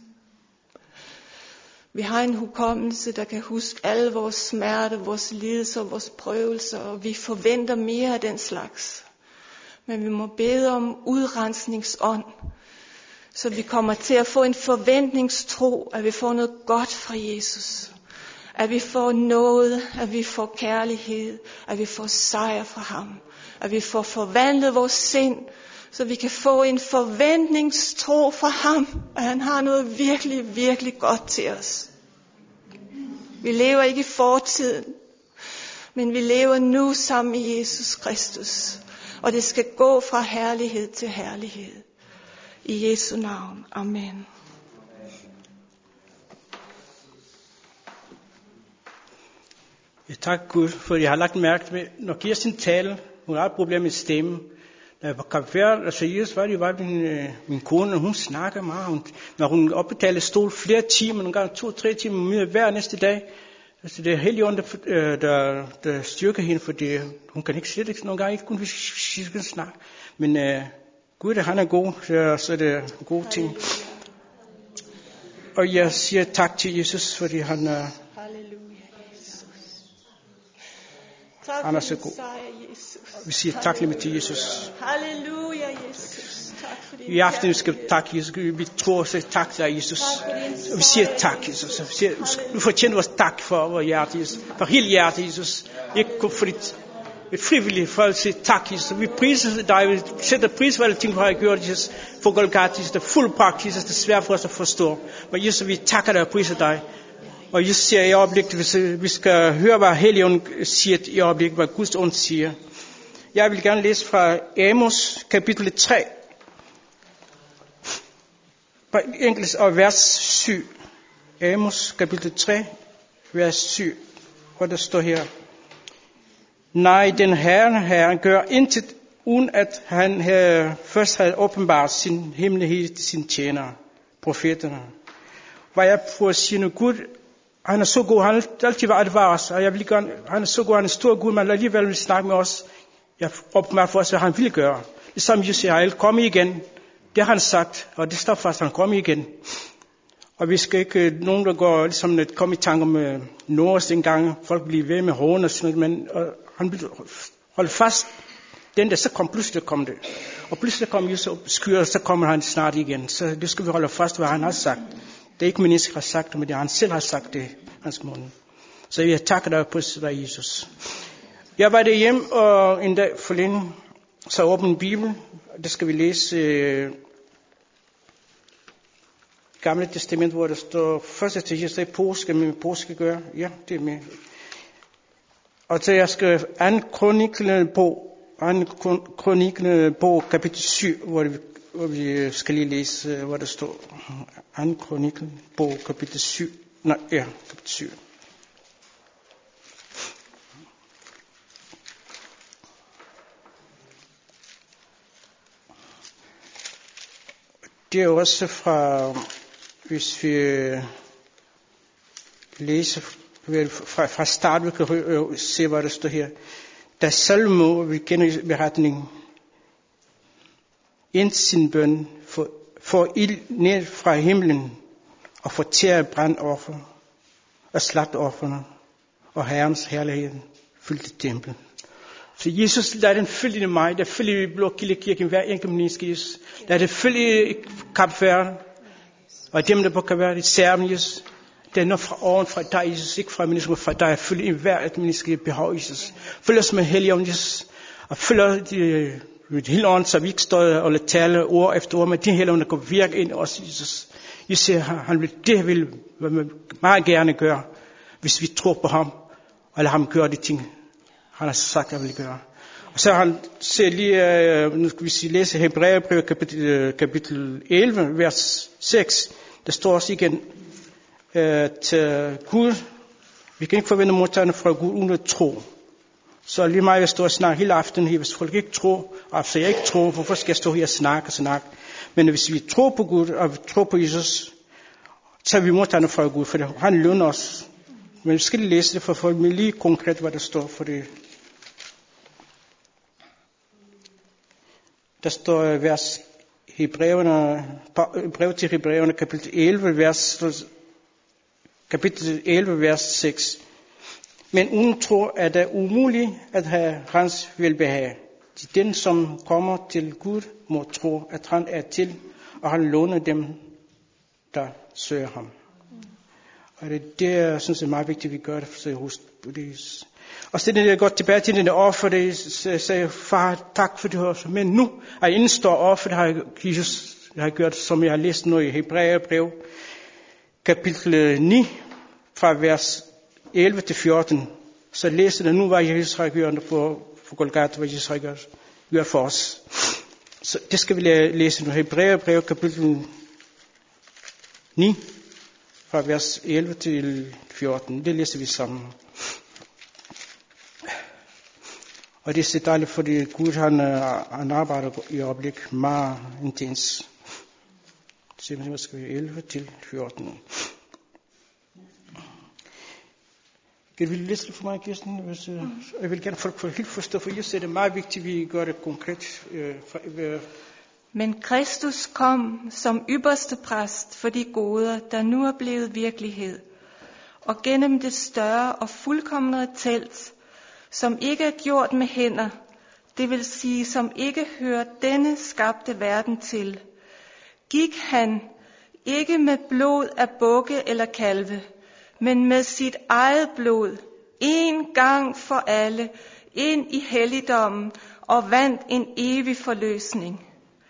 Vi har en hukommelse, der kan huske alle vores smerter, vores lidelser, vores prøvelser, og vi forventer mere af den slags. Men vi må bede om udrensningsånd, så vi kommer til at få en forventningstro, at vi får noget godt fra Jesus. At vi får noget, at vi får kærlighed, at vi får sejr fra ham. At vi får forvandlet vores sind, så vi kan få en forventningstro fra ham, at han har noget virkelig, virkelig godt til os. Vi lever ikke i fortiden, men vi lever nu sammen med Jesus Kristus. Og det skal gå fra herlighed til herlighed. I Jesu navn. Amen. Jeg takker Gud, for jeg har lagt mærke med, når Kirsten taler, hun har et problem med stemmen. Når jeg var på Kap Verde, og seriøst var min kone, og hun snakker meget. Når hun opbetaler stol flere timer, nogle gange 2-3 timer mere hver næste dag. Altså det er Helligånden, der styrker hende, fordi hun kan ikke slet ikke nogle gange ikke kun snakke. Men Gud, han er god, så er det en god ting. Og jeg siger tak til Jesus, fordi han er så god. Vi siger tak lige til Jesus. Halleluja, Jesus. Tak for din I aften skal vi takke Jesus. Vi tror og siger tak til Jesus. Og vi siger tak, Jesus. Vi siger, du fortjener vores tak for vores hjerte, Jesus. For hele hjertet, Jesus. Ikke kun for dit frivillige for at sige tak, Jesus. Vi priser dig. Vi sætter pris på alle ting, du har gjort, Jesus. For Golgata, Jesus. Det er fuld praktisk, Jesus. Det er svært for os at forstå. Men Jesus, vi takker dig og priser dig. Og Jesus siger i øjeblikket, hvis vi skal høre, hvad Helligånden siger i øjeblikket, hvad Guds ånd siger. Jeg vil gerne læse fra Amos kapitel 3. På engelsk og vers 7. Amos kapitel 3, vers 7. Hvor der står her. Nej, den Herren gør intet, uden at han først havde åbenbart sin hemmelighed til sine tjenere, profeterne. Hvad jeg prøver at sige nu, Gud, han er så god, han har altid været advaret os, og jeg vil gerne, han er så god, han er stor Gud, men alligevel vil snakke med os. Jeg åbenbart for os, hvad han vil gøre. Det samme Jesus siger, han kommer igen. Det har han sagt, og det står fast, han kommer igen. Og vi skal ikke nogen, der går ligesom at komme i tanke om Norges dengang, folk bliver ved med hånden og sådan noget, men han vil holde fast. Den der, så kom pludselig kom det. Og pludselig kom Jesus og skyer, og så kommer han snart igen. Så det skal vi holde fast, hvad han har sagt. Det er ikke mennesker har sagt det, men det han selv har sagt det, hans mund. Så jeg takker dig på dig, Jesus. Jeg var derhjemme, og en dag forleden, så åbnede en bibel. Det skal vi læse Gamle Testament, hvor der står første til Jesus, det er påske, med påske gør. Ja, det er med. Og så jeg skrev 2. Kronikkerne på kapitel 7, hvor vi skal lige læse, hvor der står 2. Kronikkerne på kapitel 7. Nej, ja, kapitel 7. Det er også fra hvis vi læser fra start, vi kan se, hvad der står her. Da Salmo, vi kender beretningen, ind sin bøn, får ild ned fra himlen, og fortærer brandoffer og slagtofferne, og Herrens herlighed fyldte templet. Så Jesus, lad den fylde i mig, der fylde i Blå Kildekirken, hver enkelt menneske, Jesus. Lad det fylde i Kap Verde, og dem, der på Kap Verde, i Serbien, Jesus. Det er noget fra oven fra dig, Jesus, ikke fra mennesker, fra dig. Fylde i hver et menneske behov, Jesus. Fylde os med Helligånden, Jesus. Og fylde det hele ånd, så vi ikke står og taler ord efter ord, men din Helligånd, der går virke ind i os, Jesus. Jesus, det vil meget gerne gøre, hvis vi tror på ham, og lade ham gøre de ting, han har sagt, at han vil gøre. Og så han ser lige, nu skal vi læse Hebræerbrevet kapitel 11, vers 6. Der står også igen, at Gud, vi kan ikke forvente modtagerne fra Gud uden at tro. Så lige meget, jeg står og snakker hele aftenen her, hvis folk ikke tror, altså jeg ikke tror, hvorfor skal jeg stå her og snakke? Men hvis vi tror på Gud, og vi tror på Jesus, så er vi modtagerne fra Gud, for han lønner os. Men vi skal læse det for folk, men lige konkret, hvad der står for det. Der står vers brev til Hebræerne, kapitel 11, vers 6. Men uden tro er det umuligt at have hans velbehag. Den, som kommer til Gud, må tro, at han er til, og han låner dem, der søger ham. Og det er, synes jeg, meget vigtigt, at vi gør det, så jeg husker på det. Og så er det godt tilbage til den offer, det sagde, far, tak for det også. Men nu, at inden står offer, det har Jesus, jeg har gjort, som jeg har læst nu i Hebræerbrev, kapitel 9, fra vers 11 til 14. Så læser det nu, hvad Jesus har gjort på Golgata, hvad Jesus har gjort for os. Så det skal vi læse nu. Hebræerbrev, kapitel 9, fra vers 11 til 14. Det læser vi sammen. Og det er så dejligt, fordi Gud han arbejder i øjeblik meget intens. Så skal vi 11 til 14. Kan vi læse det for mig, Kirsten? Jeg vil gerne folk helt forstå, for jeg ser det meget vigtigt, at vi gør det konkret. Men Kristus kom som ypperste præst for de goder, der nu er blevet virkelighed. Og gennem det større og fuldkommenere telt, som ikke er gjort med hænder, det vil sige, som ikke hører denne skabte verden til, gik han ikke med blod af bukke eller kalve, men med sit eget blod, en gang for alle, ind i helligdommen og vandt en evig forløsning.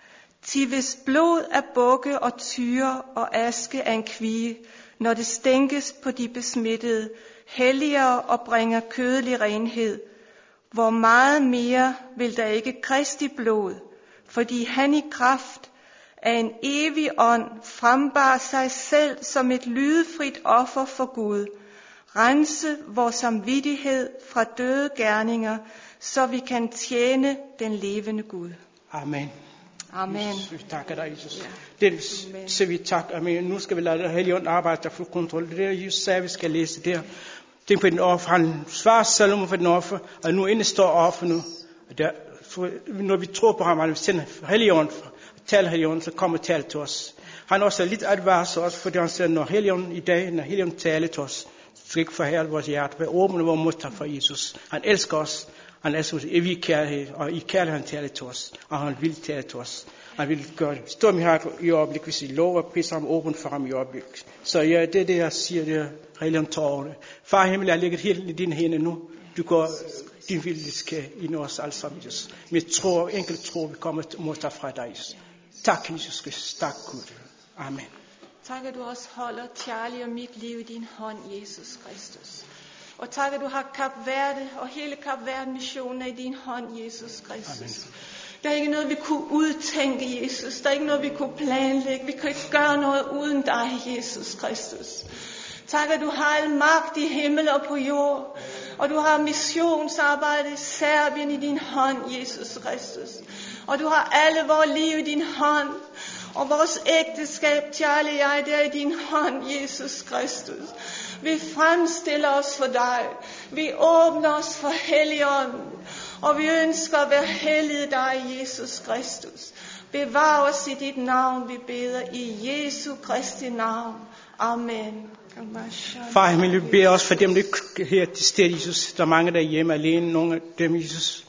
Hvis blod af bukke og tyre og aske af en kvie, når det stænkes på de besmittede, helliger og bringer kødelig renhed, hvor meget mere vil der ikke Kristi blod, fordi han i kraft af en evig ånd frembar sig selv som et lydefrit offer for Gud, rense vores samvittighed fra døde gerninger, så vi kan tjene den levende Gud. Amen. Amen. Jesus, vi takker dig, Jesus. Ja. Det siger vi tak. Amen. Nu skal vi lade Helligånden arbejde der for kontrol. Det er Jesus sagde, vi skal læse der. Tænk på den offer. Han svarer Salmo for den offer, og nu inde står offer nu. Når vi tror på ham, han vil sende Helligånden, tale Helligånden, så kommer tale til os. Han også lidt advarsel også, fordi han siger, når Helligånden taler til os, så skal ikke forhærde vores hjerte, være åbne vores modtag for Jesus. Han elsker os. Han elsker os evig kærlighed, og i kærlighed han taler til os, og han vil tale til os. Han vil gøre det. Stå med her i øjeblik, hvis I lover at prise ham åben for ham i øjeblik. Så ja, det er det, jeg siger, det er Helligånden tårerne. Far himmel, jeg lægger helt i dine hænder nu. Du går din vilje skal ind i os alle sammen, Jesus. Med tro, enkelt tro, vi kommer modtag fra dig, Jesus. Tak, Jesus Kristus. Tak, Gud. Amen. Tak, at du også holder Charlie og mit liv i din hånd, Jesus Kristus. Og tak, at du har Kap Verde og hele Kap Verde missionen i din hånd, Jesus Kristus. Amen. Der er ikke noget, vi kunne udtænke, Jesus. Der er ikke noget, vi kunne planlægge. Vi kan ikke gøre noget uden dig, Jesus Kristus. Tak, at du har al magt i himmel og på jord. Og du har missionsarbejde i Serbien i din hånd, Jesus Kristus. Og du har alle vores liv i din hånd. Og vores ægteskab, Charlie og jeg, det er i din hånd, Jesus Kristus. Vi fremstiller os for dig. Vi åbner os for Helligånden. Og vi ønsker at være hellige dig, Jesus Kristus. Bevar os i dit navn, vi beder i Jesu Kristi navn. Amen. Far himmel, vi beder også for dem, der ikke her til sted, Jesus. Der er mange, der er hjemme alene. Nogle af dem, Jesus,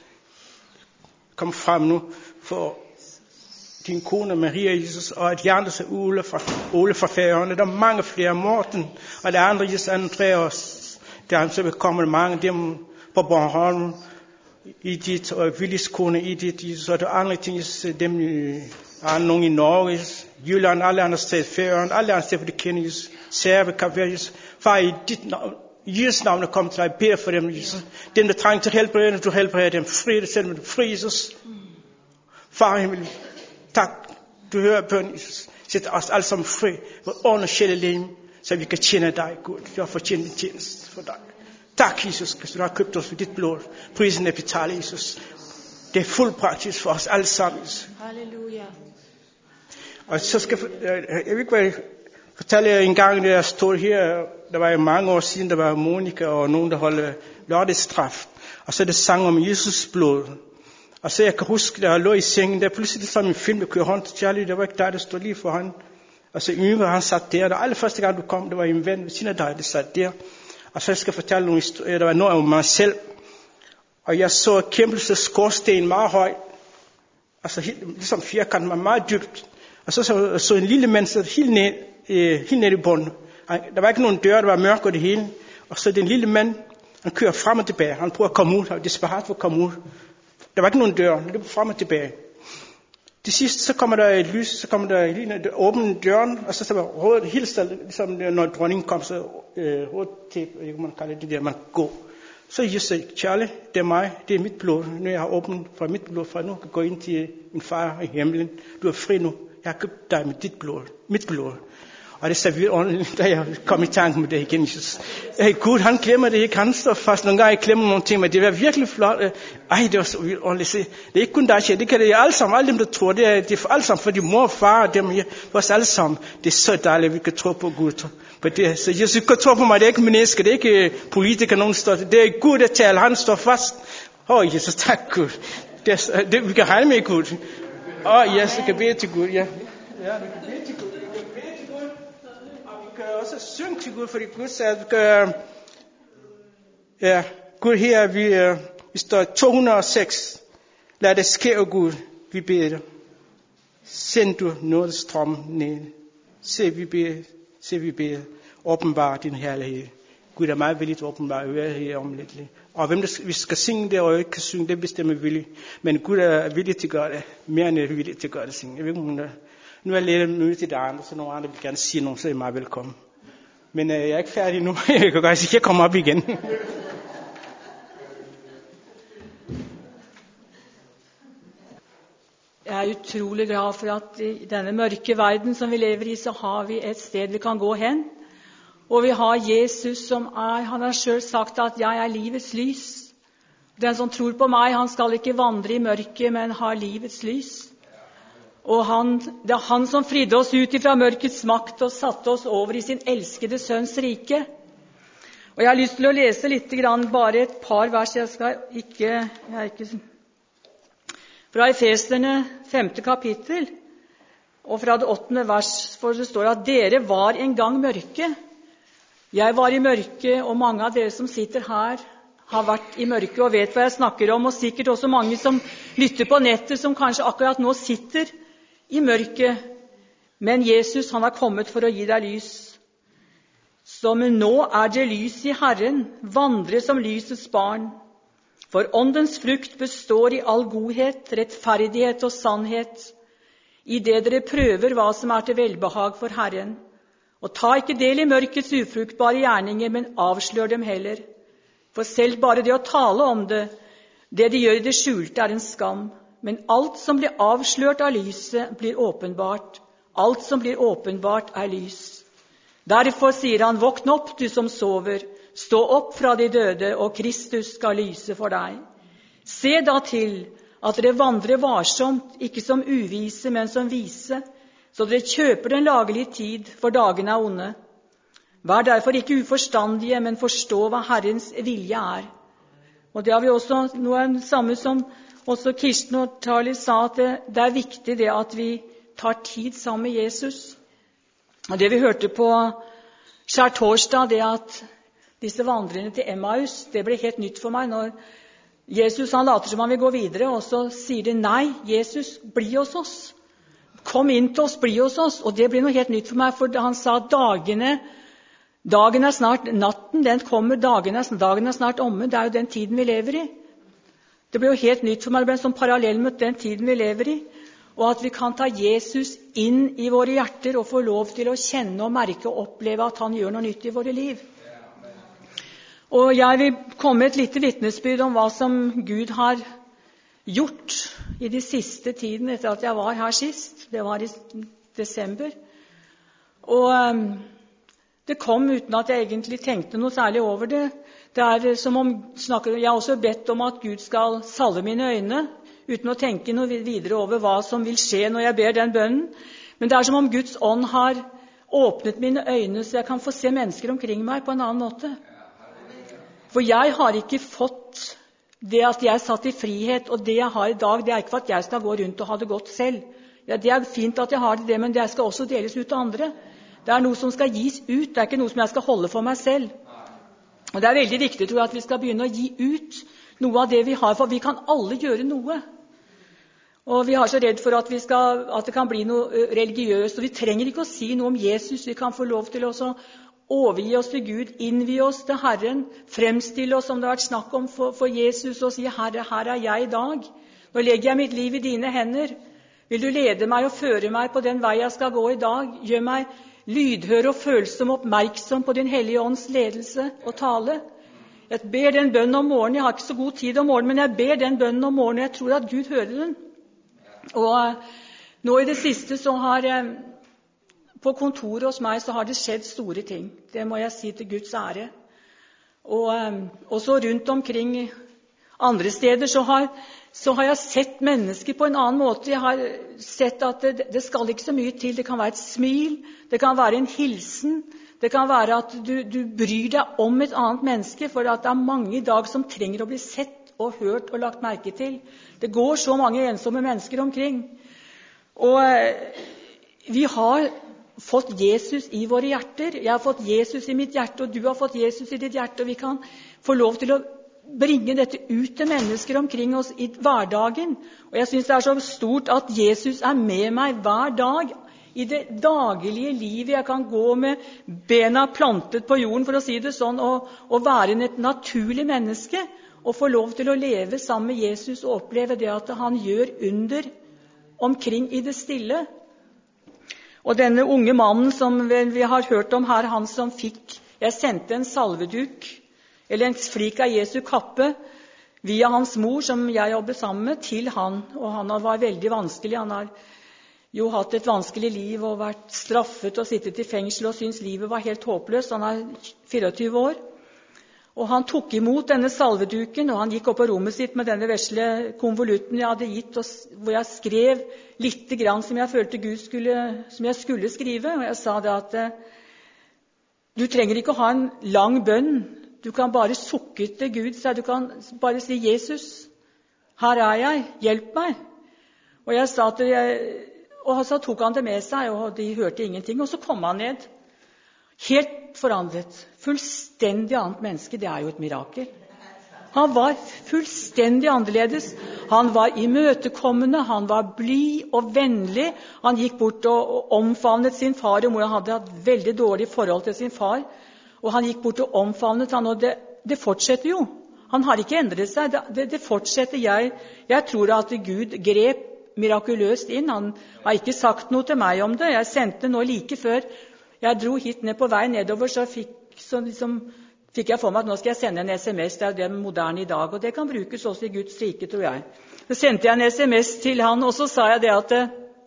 kom frem nu for din kone Maria, Jesus, og at de andre så Ole fra Færøerne. Der er mange flere, Morten, og der er andre, Jesus, Andreas. Der er så kommer mange dem på Bornholm, Edith og Willis kone Edith, Jesus, og der er andre ting, Jesus, dem er nogen i Norge, Jesus, Jylland, alle andre steder, Færøerne, alle andre steder, for det kender, Jesus, Serbe, Jesus. Far, i dit navn, i Jesu navn, der kommer til dig, beder for dem, Jesus. Dem, der trænger til helbredende, du helbreder dem, fri dig selv, men du fri, Jesus. Far himmel, tak, du hører bøn, Jesus. Sæt os alle sammen fri, for ånd og sjæl og legeme, så vi kan tjene dig, Gud. Du har fortjent din tjeneste for dig. Tak, Jesus Kristus, du har købt os for dit blod. Prisen er betalt, Jesus. Det er fuld praktisk for os alle sammen, Jesus. Halleluja. Og så skal jeg vil ikke fortælle jer en gang, da jeg stod her, der var jo mange år siden, der var Monika og nogen, der holdt lørdagsstraf. Og så det sang om Jesus blod. Og så jeg kan huske, da jeg lå i sengen, der pludselig som en film, jeg kunne hånd til Charlie, der var ikke dig, der stod lige for han. Og så Yngve, han satte der. Og allerførste gang du kom, der var en ven ved siden af dig, der satte der. Og så skal jeg fortælle nogle historier, der var noget om mig selv. Og jeg så kæmpelse skorsten meget høj. Altså ligesom firkant, men meget dybt. Og så en lille mand, så helt ned i bunden. Der var ikke nogen dør, der var mørkt og det hele. Og så den lille mand, han kører frem og tilbage. Han prøver at komme ud, han er desperat for at komme ud. Der var ikke nogen dør, han løber frem og tilbage. Til sidst, så kommer der et lys, så kommer der en åbne døren, og så var rådet helt stille, ligesom når dronningen kom, så rådtæp, jeg kan man kalde det der, man går. Så jeg siger, Charlie, det er mig, det er mit blod. Nu jeg har åbnet fra mit blod, fra nu kan gå ind til min far i himlen. Du er fri nu. Jeg har købt dig med dit blod, mit blod. Og det er så vildt ordentligt, da jeg kom i tanke med det igen, Jesus. Gud, han glemmer det ikke. Han står fast. Nogle gange jeg glemmer nogle ting, men det var virkelig flot. Det var så vildt ordentligt. Det er ikke kun dig, det kan det alle sammen. Alle dem, der tror, det er for alle sammen. For de mor og far og dem her, for os alle sammen. Det er så dejligt, at vi kan tro på Gud. På det. Så Jesus kan tro på mig. Det er ikke mennesker, det er ikke politikere, nogen står. Det er Gud, der taler. Han står fast. Jesus, tak Gud. Vi kan regne med Gud. Jesus, vi kan bede til Gud, ja. Ja, vi kan bede til Gud. Vi kan også synge til Gud, fordi Gud sagde, at vi kan... Ja, Gud her, vi står 206. Lad det ske, Gud, vi beder dig. Send du noget strøm ned. Se, vi beder. Åbenbar din herlighed. Gud er meget villig til at åbenbare her om lidt. Og hvem vi skal synge det, og ikke kan synge det, bestemmer villig. Men Gud er villig til at gøre det. Mere end villig til at gøre det. Jeg ved ikke, nu er jeg lidt møde til de andre, så nogle andre vil gerne sige noget, så er I meget velkommen. Men jeg er ikke færdig nu. Jeg kan godt sige, at jeg kommer op igen. Jeg er utrolig glad for at i denne mørke verden som vi lever i, så har vi et sted vi kan gå hen. Og vi har Jesus som han har selv sagt at jeg er livets lys. Den som tror på mig, han skal ikke vandre i mørke, men har livets lys. Og det er han som fridde oss ut fra mørkets makt og satte oss over i sin elskede søns rike. Og jeg har lyst til å lese litt grann, bare et par vers. Fra Efeserne 5. kapittel, og fra det 8. vers, for det står at dere var en gang mørke. Jeg var i mørke, og mange av dere som sitter her har vært i mørke og vet hva jeg snakker om, og sikkert også mange som lytter på nettet, som kanskje akkurat nå sitter i mørke. Men Jesus, han har kommet for å gi deg lys. Som nå er det lys i Herren, vandre som lysets barn. For åndens frukt består i all godhet, rettferdighet og sannhet, i det dere prøver hva som er til velbehag for Herren. Og ta ikke del i mørkets ufruktbare gjerninger, men avslør dem heller. For selv bare det å tale om det de gjør i det skjulte, er en skam. Men alt som blir avslørt av lyset, blir åpenbart. Alt som blir åpenbart er lys. Derfor sier han, våkn opp, du som sover. Stå opp fra de døde, og Kristus skal lyse for deg. Se da til at dere vandrer varsomt, ikke som uvise, men som vise. så dere kjøper den lagerlige tid, for dagene er onde. Vær derfor ikke uforstandige, men forstå hva Herrens vilje er. Og det har vi også, noe av det samme som også Kirsten og Charlie sa, at det er viktig det at vi tar tid sammen med Jesus. Og det vi hørte på skjærtorsdag, det at disse vandrene til Emmaus, det ble helt nytt for meg når Jesus han later som han vil gå videre, og så sier de, nei, Jesus, bli hos oss. Kom inn til oss, bli hos oss. Og det ble noe helt nytt for meg, for han sa dagen er snart, natten den kommer, dagen er snart omme. Det er jo den tiden vi lever i. Det ble jo helt nytt for meg, det ble en sånn parallell med den tiden vi lever i. Og at vi kan ta Jesus inn i våre hjerter og få lov til å kjenne og merke og oppleve at han gjør noe nytt i våre liv. Og jeg vil komme med et lite vitnesbyrd om hva som Gud har gjort i de siste tiden etter at jeg var her sist. Det var i desember. Og det kom uten at jeg egentlig tenkte noe særlig over det. Det er som om, jeg har også bedt om at Gud skal salve mine øyne, uten å tenke noe videre over hva som vil skje når jeg ber den bønnen. Men det er som om Guds ånd har åpnet mine øyne, så jeg kan få se mennesker omkring meg på en annen måte. For jeg har ikke fått det at jeg satt i frihet, og det jeg har i dag, det er ikke for at jeg skal gå rundt og ha det godt selv. Ja, det er fint at jeg har det, men det skal også deles ut til andre. Det er noe som skal gis ut, det er ikke noe som jeg skal holde for meg selv. Og det er veldig viktig, tror jeg, at vi skal begynne å gi ut noe av det vi har, for vi kan alle gjøre noe. Og vi har så redd for at det kan bli noe religiøst, og vi trenger ikke å si noe om Jesus. Vi kan få lov til å overgi oss til Gud, innvie oss til Herren, fremstille oss som det har vært snakk om for Jesus, og si, Herre, her er jeg i dag. Nå legger jeg mitt liv i dine hender. Vil du lede meg og føre meg på den vei jeg skal gå i dag? Gjør meg lydhør og følsom, oppmerksom på din Hellige Ånds ledelse og tale. Jeg ber den bønnen om morgenen. Jeg har ikke så god tid om morgenen, men jeg ber den bønnen om morgenen, og jeg tror at Gud hører den. Og nå i det siste så har på kontoret hos meg så har det skjedd store ting. Det må jeg si til Guds ære. Og så rundt omkring andre steder så har jeg sett mennesker på en annen måte. Jeg har sett at det skal ikke så mye til. Det kan være et smil, det kan være en hilsen, det kan være at du bryr deg om et annet menneske, for at det er mange i dag som trenger å bli sett og hørt og lagt merke til. Det går så mange ensomme mennesker omkring. Og vi har fått Jesus i våre hjerter. Jeg har fått Jesus i mitt hjerte, og du har fått Jesus i ditt hjerte. Og vi kan få lov til å bringe dette ut til mennesker omkring oss i hverdagen. Og jeg synes det er så stort at Jesus er med meg hver dag i det daglige livet. Jeg kan gå med bena plantet på jorden, for å si det sånn, og være et naturlig menneske, og få lov til å leve sammen med Jesus og oppleve det at han gjør under omkring i det stille. Og denne unge mannen som vi har hørt om her, han som jeg sendte en salveduk, eller en flik av Jesu kappe, via hans mor, som jeg jobbet sammen med, til han. Og han var veldig vanskelig. Han har jo hatt et vanskelig liv og vært straffet og sittet i fengsel og syntes livet var helt håpløst. Han er 24 år. Og han tok imot denne salveduken, og han gikk opp på rommet sitt med denne vesle konvolutten jeg hadde gitt, hvor jeg skrev litt grann som jeg følte Gud som jeg skulle skrive. Og jeg sa det at du trenger ikke å ha en lang bønn. Du kan bare sukke til Gud, så du kan bare si, Jesus, her er jeg, hjelp meg. Og jeg sa og så tok han det med seg, og de hørte ingenting, og så kom han ned. Helt forandret. Fullstendig annet menneske, det er jo et mirakel. Han var fullstendig annerledes. Han var imøtekommende, han var blid og vennlig. Han gikk bort og omfavnet sin far, og mor hadde hatt veldig dårlig forhold til sin far. Og han gikk bort og omfavnet han, og det fortsetter jo. Han har ikke endret seg, det fortsetter. Jeg tror at Gud grep mirakuløst inn. Han har ikke sagt noe til meg om det. Jeg sendte nå like før jeg dro hit ned på vei nedover, så fikk jeg for meg at nå skal jeg sende en SMS. Det er jo det moderne i dag, og det kan brukes også i Guds rike, tror jeg. Så sendte jeg en SMS til han, og så sa jeg det at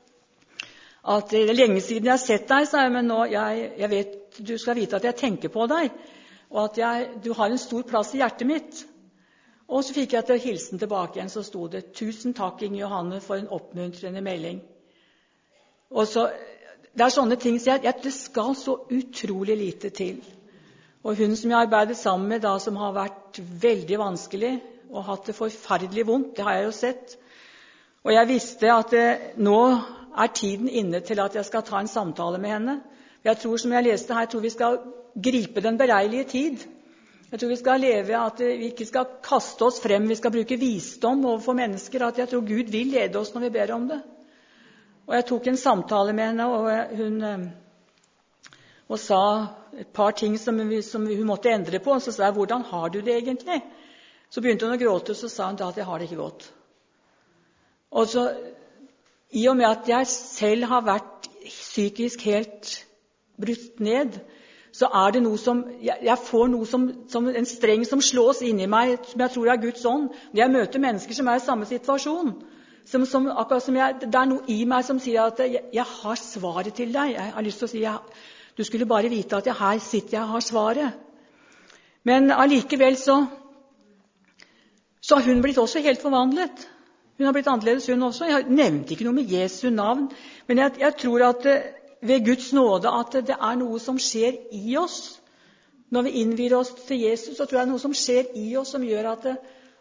det er lenge siden jeg har sett deg, sa jeg, men nå, jeg vet, du skal vite at jeg tenker på deg, og at du har en stor plass i hjertet mitt. Og så fikk jeg til hilsen tilbake igjen, så sto det, 1000 takk, Inge Johanne, for en oppmuntrende melding. Og så det sånne ting, så det skal så utrolig lite til. Og hun som jeg arbeidet sammen med da, som har vært veldig vanskelig og hatt det forferdelig vondt, det har jeg jo sett. Og jeg visste at nå tiden inne til at jeg skal ta en samtale med henne. Jeg tror, som jeg leste her, jeg tror vi skal gripe den beregnelige tid. Jeg tror vi skal leve, at vi ikke skal kaste oss frem, vi skal bruke visdom overfor mennesker, at jeg tror Gud vil lede oss når vi ber om det. Og jeg tok en samtale med henne, og hun sa et par ting som hun måtte endre på, og så sa jeg, hvordan har du det egentlig? Så begynte hun å gråte, så sa hun da at jeg har det ikke godt. Og så, i og med at jeg selv har vært psykisk helt brutt ned, så det noe som, jeg får noe som en streng som slås inn i meg, som jeg tror Guds ånd. Når jeg møter mennesker som i samme situasjon, akkurat som det noe i meg som sier at jeg har svaret til deg. Jeg har lyst til å si, du skulle bare vite at her sitter jeg og har svaret. Men allikevel så har hun blitt også helt forvandlet. Hun har blitt annerledes, hun også. Jeg nevnte ikke noe med Jesu navn, men jeg tror at ved Guds nåde at det noe som skjer i oss. Når vi innvier oss til Jesus, så tror jeg det noe som skjer i oss som gjør at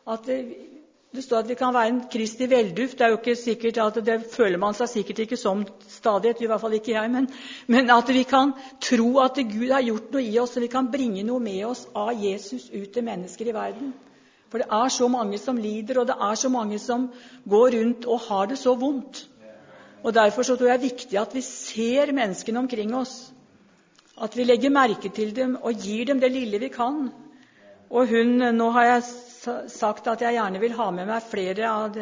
det står at vi kan være en Kristi velduft. Det jo ikke sikkert at det føler man seg sikkert ikke som stadighet, i hvert fall ikke jeg, men at vi kan tro at Gud har gjort noe i oss, og vi kan bringe noe med oss av Jesus ut til mennesker i verden. For det så mange som lider, og det så mange som går rundt og har det så vondt. Og derfor så tror jeg det viktig at vi ser menneskene omkring oss, at vi legger merke til dem og gir dem det lille vi kan. Og nå har jeg sagt at jeg gjerne vil ha med meg flere av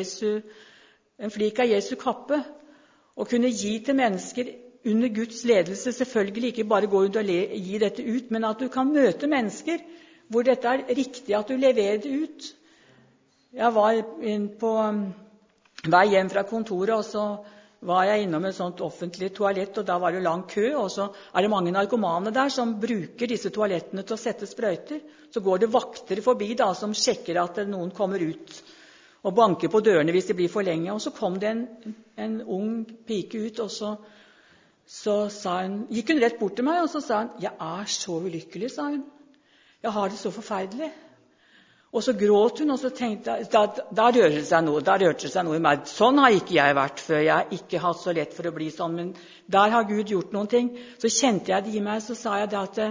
en flik av Jesu kappe, og kunne gi til mennesker under Guds ledelse, selvfølgelig ikke bare gå ut og gi dette ut, men at du kan møte mennesker hvor dette riktig at du leverer det ut. Jeg var på vei hjem fra kontoret, og så var jeg innom et sånt offentlig toalett, og da var det lang kø, og så det mange narkomane der som bruker disse toalettene til å sette sprøyter. Så går det vakter forbi da, som sjekker at noen kommer ut og banker på dørene hvis de blir for lenge. Og så kom det en ung pike ut, og så sa hun, gikk hun rett bort til meg, og så sa hun, jeg så ulykkelig, sa hun. Jeg har det så forferdelig. Og så gråt hun, og så tenkte jeg, da rørte det seg noe i meg. Sånn har ikke jeg vært før. Jeg har ikke hatt så lett for å bli sånn, men der har Gud gjort noen ting. Så kjente jeg det i meg, så sa jeg det at,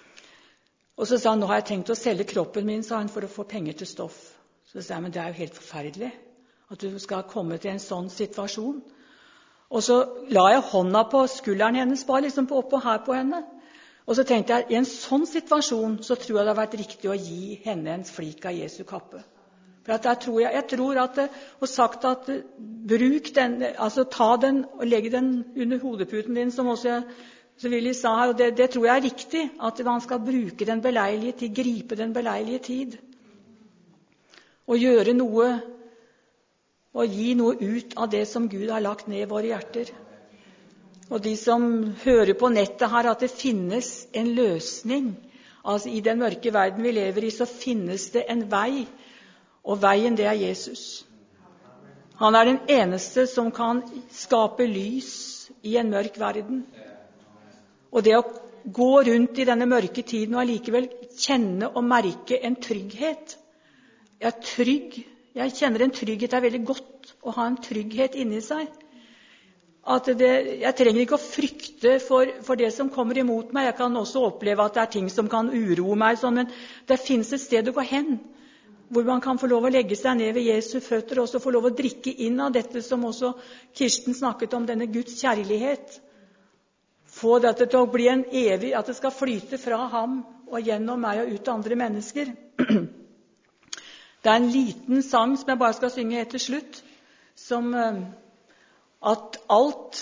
og så sa han, nå har jeg tenkt å selge kroppen min, sa han, for å få penger til stoff. Så sa jeg, men det jo helt forferdelig at du skal komme til en sånn situasjon. Og så la jeg hånda på skulderen hennes, bare liksom oppå her på henne. Og så tenkte jeg, i en sånn situasjon så tror jeg det har vært riktig å gi henne en flik av Jesu kappe. For at jeg tror at og sagt at bruk den, altså ta den og legge den under hodeputen din, som også Willy sa her, og det tror jeg riktig, at man skal bruke den beleilige tid, gripe den beleilige tid, og gjøre noe, og gi noe ut av det som Gud har lagt ned i våre hjerter. Og de som hører på nettet her, at det finnes en løsning. Altså i den mørke verden vi lever i, så finnes det en vei. Og veien, det Jesus. Han den eneste som kan skape lys i en mørk verden. Og det å gå rundt i denne mørke tiden og allikevel kjenne og merke en trygghet. Jeg trygg. Jeg kjenner en trygghet. Det veldig godt å ha en trygghet inni seg. At jeg trenger ikke å frykte for det som kommer imot meg. Jeg kan også oppleve at det ting som kan uroe meg, men det finnes et sted å gå hen, hvor man kan få lov å legge seg ned ved Jesu føtter, og også få lov å drikke inn av dette som også Kirsten snakket om, denne Guds kjærlighet. Få dette til å bli en evig, at det skal flyte fra ham og gjennom meg og ut til andre mennesker. Det en liten sang som jeg bare skal synge helt til slutt, som at alt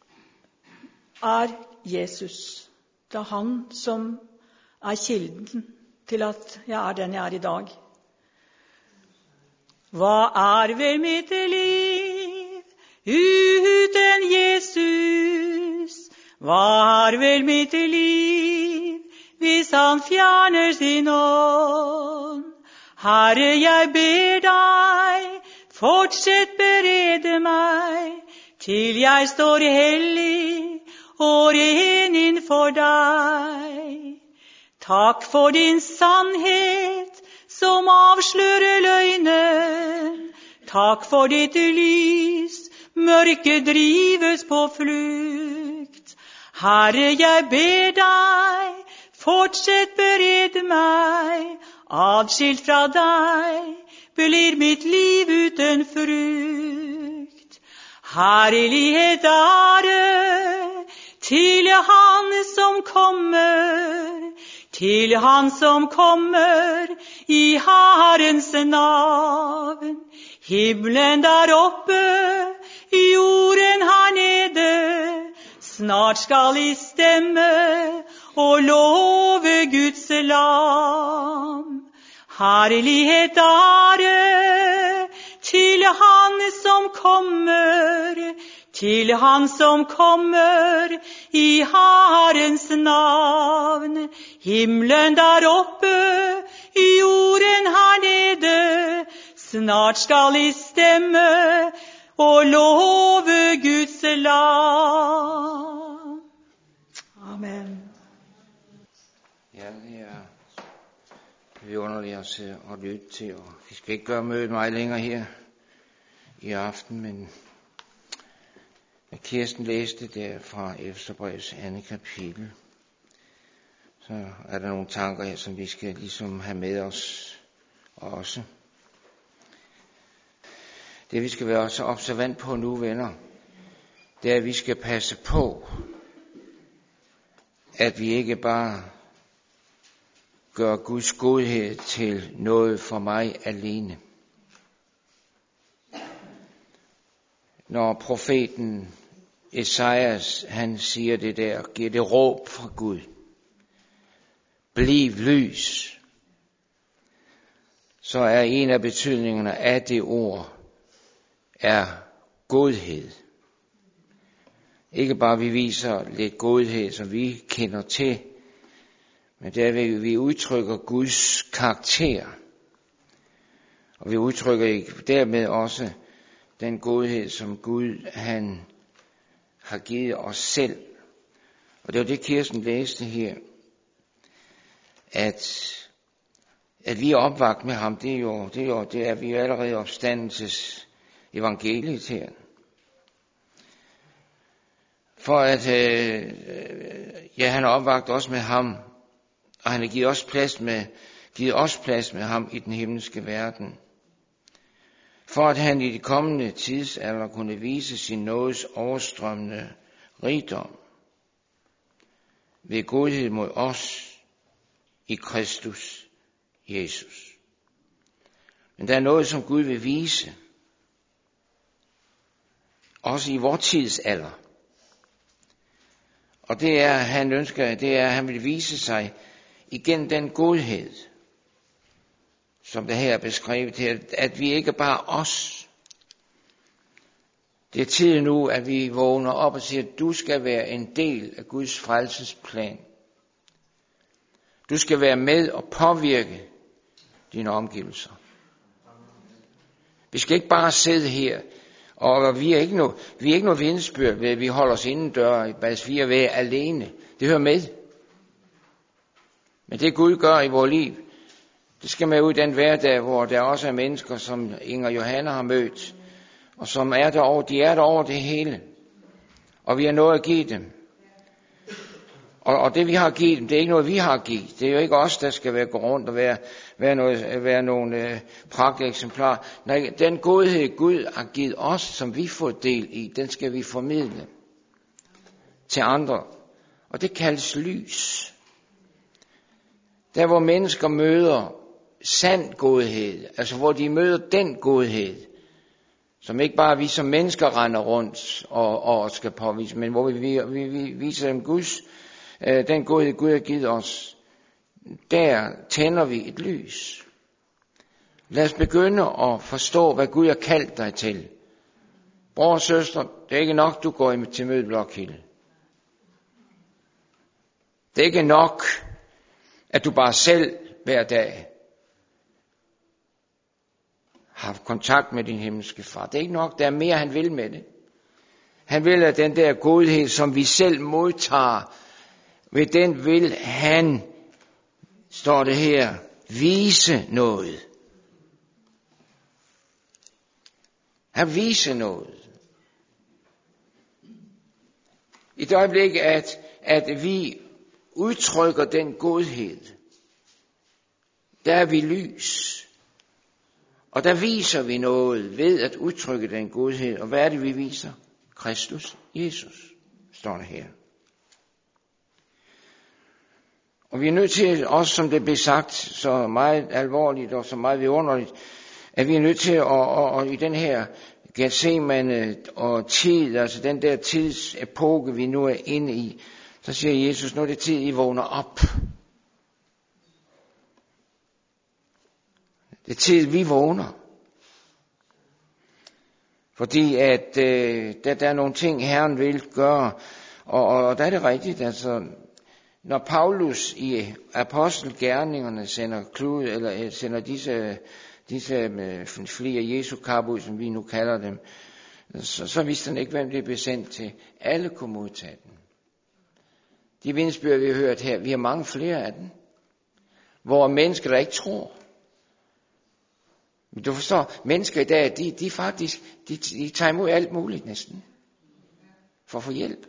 Jesus. Det han som kilden til at jeg den jeg i dag. Hva vel mitt liv uten Jesus? Hva vel mitt liv hvis han fjerner sin ånd? Herre, jeg ber deg, fortsett berede meg, til jeg står hellig for deg. Takk for din sannhet, som avslører løgnen. Takk for ditt lys, mørket drives på flukt. Herre, jeg ber deg, fortsett bered meg. Adskilt fra deg blir mitt liv uten frukt. Herlighet ære til Han som kommer, til Han som kommer i Herrens navn. Himmelen der oppe, jorden her nede, snart skal I stemme og love Guds lam. Herlighet ære til Han som kommer, til Han som kommer i Herrens navn. Himmelen der oppe, jorden her nede, snart skal I stemme og love Guds lam. Amen. Ja, det er vidunderligt at lytte til, og vi skal ikke gøre mødet meget længere her i aften, men Kirsten læste der fra Efeserbrevets 2. kapitel, så er der nogle tanker her, som vi skal ligesom have med os også. Det vi skal være så observant på nu, venner, det er, at vi skal passe på, at vi ikke bare gør Guds godhed til noget for mig alene. Når profeten Esajas, han siger det der, giver det råb fra Gud. Bliv lys. Så er en af betydningerne af det ord, er godhed. Ikke bare vi viser lidt godhed, som vi kender til, men der vi udtrykker Guds karakter. Og vi udtrykker dermed også den godhed, som Gud han har givet os selv. Og det var det, Kirsten læste her. At vi er opvakt med ham, det er vi jo allerede opstandelses evangeliet her. For at han har opvagt også med ham, og han har givet os plads med ham i den himmelske verden. For at han i de kommende tidsalder kunne vise sin nådes overstrømmende rigdom ved godhed mod os i Kristus Jesus. Men der er noget, som Gud vil vise, også i vores tidsalder. Og det er, han ønsker, det er, at han vil vise sig igen den godhed, som det her er beskrevet her, at vi ikke bare os. Det er tid nu, at vi vågner op og siger, at du skal være en del af Guds frelsesplan. Du skal være med og påvirke dine omgivelser. Vi skal ikke bare sidde her, og vi er ikke noget vidnesbyrd ved, at vi holder os indendør i bas 4 ved alene. Det hører med. Men det Gud gør i vores liv, det skal med ud i den hverdag, hvor der også er mennesker, som Inger Johanna har mødt, og som er derovre, de er derovre det hele. Og vi har noget at give dem. Og det vi har givet dem, det er ikke noget vi har givet. Det er jo ikke os, der skal gå rundt og være nogle pragteksemplar. Nej, den godhed Gud har givet os, som vi får del i, den skal vi formidle til andre. Og det kaldes lys. Der hvor mennesker møder sand godhed, altså hvor de møder den godhed, som ikke bare vi som mennesker render rundt og skal påvise, men hvor vi viser dem Guds, den godhed Gud har givet os, der tænder vi et lys. Lad os begynde at forstå, hvad Gud har kaldt dig til. Bror og søster, det er ikke nok, du går til møde Blokhilde. Det er ikke nok, at du bare selv hver dag har kontakt med din himmelske far. Det er ikke nok, der er mere, han vil med det. Han vil, at den der godhed, som vi selv modtager Ved den vil han, står det her, vise noget. Han viser noget. I det øjeblik, at vi udtrykker den godhed, der er vi lys. Og der viser vi noget ved at udtrykke den godhed. Og hvad er det, vi viser? Kristus, Jesus, står der her. Og vi er nødt til, også som det blev sagt, så meget alvorligt og så meget vidunderligt, at vi er nødt til at i den her Getsemane og tid, altså den der tidsepoke, vi nu er inde i, så siger Jesus, nu er det tid, I vågner op. Det er tid, vi vågner. Fordi at der er nogle ting, Herren vil gøre, og der er det rigtigt, altså når Paulus i apostelgerningerne sender disse flere Jesu kappud, som vi nu kalder dem, så vidste han ikke, hvem det blev sendt til. Alle kunne modtage den. De vidnesbyrd, vi har hørt her, vi har mange flere af dem, hvor mennesker, der ikke tror. Men du forstår, mennesker i dag, de faktisk, de tager imod alt muligt næsten, for at få hjælp.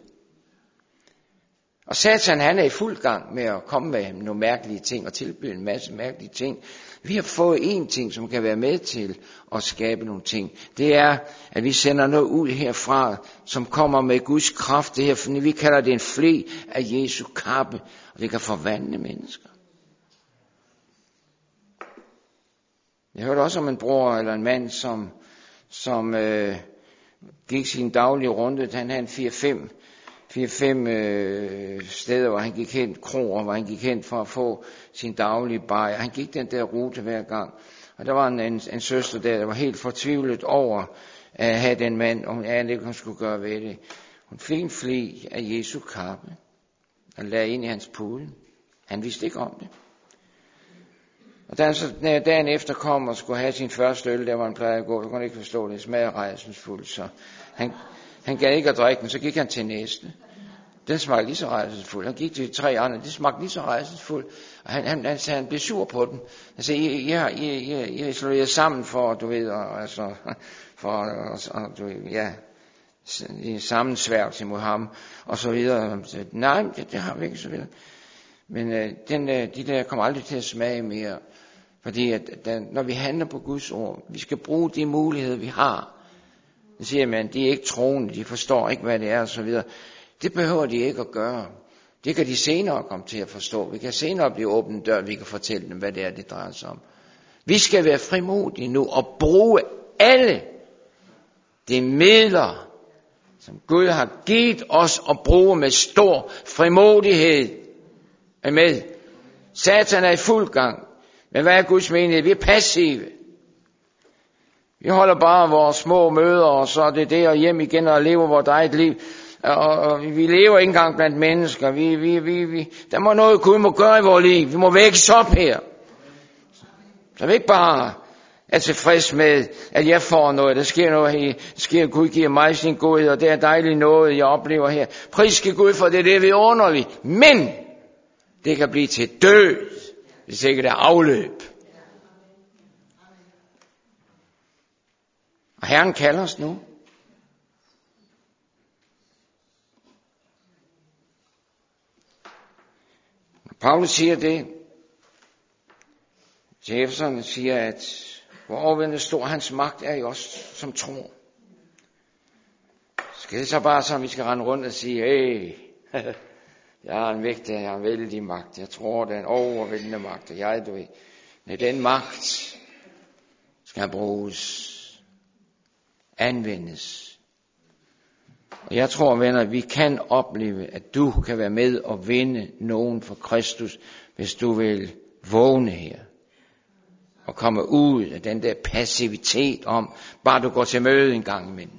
Og Satan, han er i fuld gang med at komme med nogle mærkelige ting og tilbyde en masse mærkelige ting. Vi har fået en ting, som kan være med til at skabe nogle ting. Det er, at vi sender noget ud herfra, som kommer med Guds kraft. Det her, vi kalder det en fle af Jesu kappe, og det kan forvandle mennesker. Jeg hørte også om en bror eller en mand, som gik sin daglige runde. Han havde 4-5 steder, hvor han gik hen, kroer, hvor han gik hen for at få sin daglige bajer. Han gik den der rute hver gang. Og der var en søster der var helt fortvivlet over at have den mand, og hun anede ikke, hun skulle gøre ved det. Hun fik en fle af Jesu kappe og lagde ind i hans pude. Han vidste ikke om det. Og da han så dagen efter kom og skulle have sin første øl, der hvor han plejede at gå, så kunne han ikke forstå det, smager rejsensfuldt, så han gad ikke at drikke den, så gik han til næste. Den smagte lige så rejsensfuld. Han gik til 3 andre, det smagte lige så rejsensfuld. Og han blev sur på den. Han sagde, I slår jer sammen for, du ved, altså, du ved, ja, sammensværgelse mod ham, og så videre. Nej, det har vi ikke, så videre. Men de der kommer aldrig til at smage mere. Fordi når vi handler på Guds ord, vi skal bruge de muligheder, vi har. Det siger man, de er ikke troende, de forstår ikke, hvad det er, og så videre. Det behøver de ikke at gøre. Det kan de senere komme til at forstå. Vi kan senere blive åbnet dør, vi kan fortælle dem, hvad det er, det drejer sig om. Vi skal være frimodige nu og bruge alle de midler, som Gud har givet os at bruge med stor frimodighed. Med. Satan er i fuld gang. Men hvad er Guds mening? Vi er passive. Vi holder bare vores små møder, og så er det det, og hjem igen og lever vores eget liv. Og vi lever ikke engang blandt mennesker. Der må noget, Gud må gøre i vores liv. Vi må vækkes op her. Så vi ikke bare er tilfreds med, at jeg får noget. Der sker noget her. Sker, Gud giver mig sin godhed, og det er dejligt noget, jeg oplever her. Priske Gud for det er vidunderligt. Men det kan blive til død, hvis ikke det er afløb. Og Herren kalder os nu. Paulus siger det. Jefferson siger, at hvor overvældende stor hans magt er i os, som tror. Skal det så bare så, vi skal rende rundt og sige, hey, jeg har en vægt, jeg har en vældig magt. Jeg tror, det er en overvældende magt, og jeg, du ved. Men den magt skal bruges, anvendes. Og jeg tror, venner, at vi kan opleve, at du kan være med og vinde nogen for Kristus, hvis du vil vågne her. Og komme ud af den der passivitet om, bare du går til møde en gang imellem.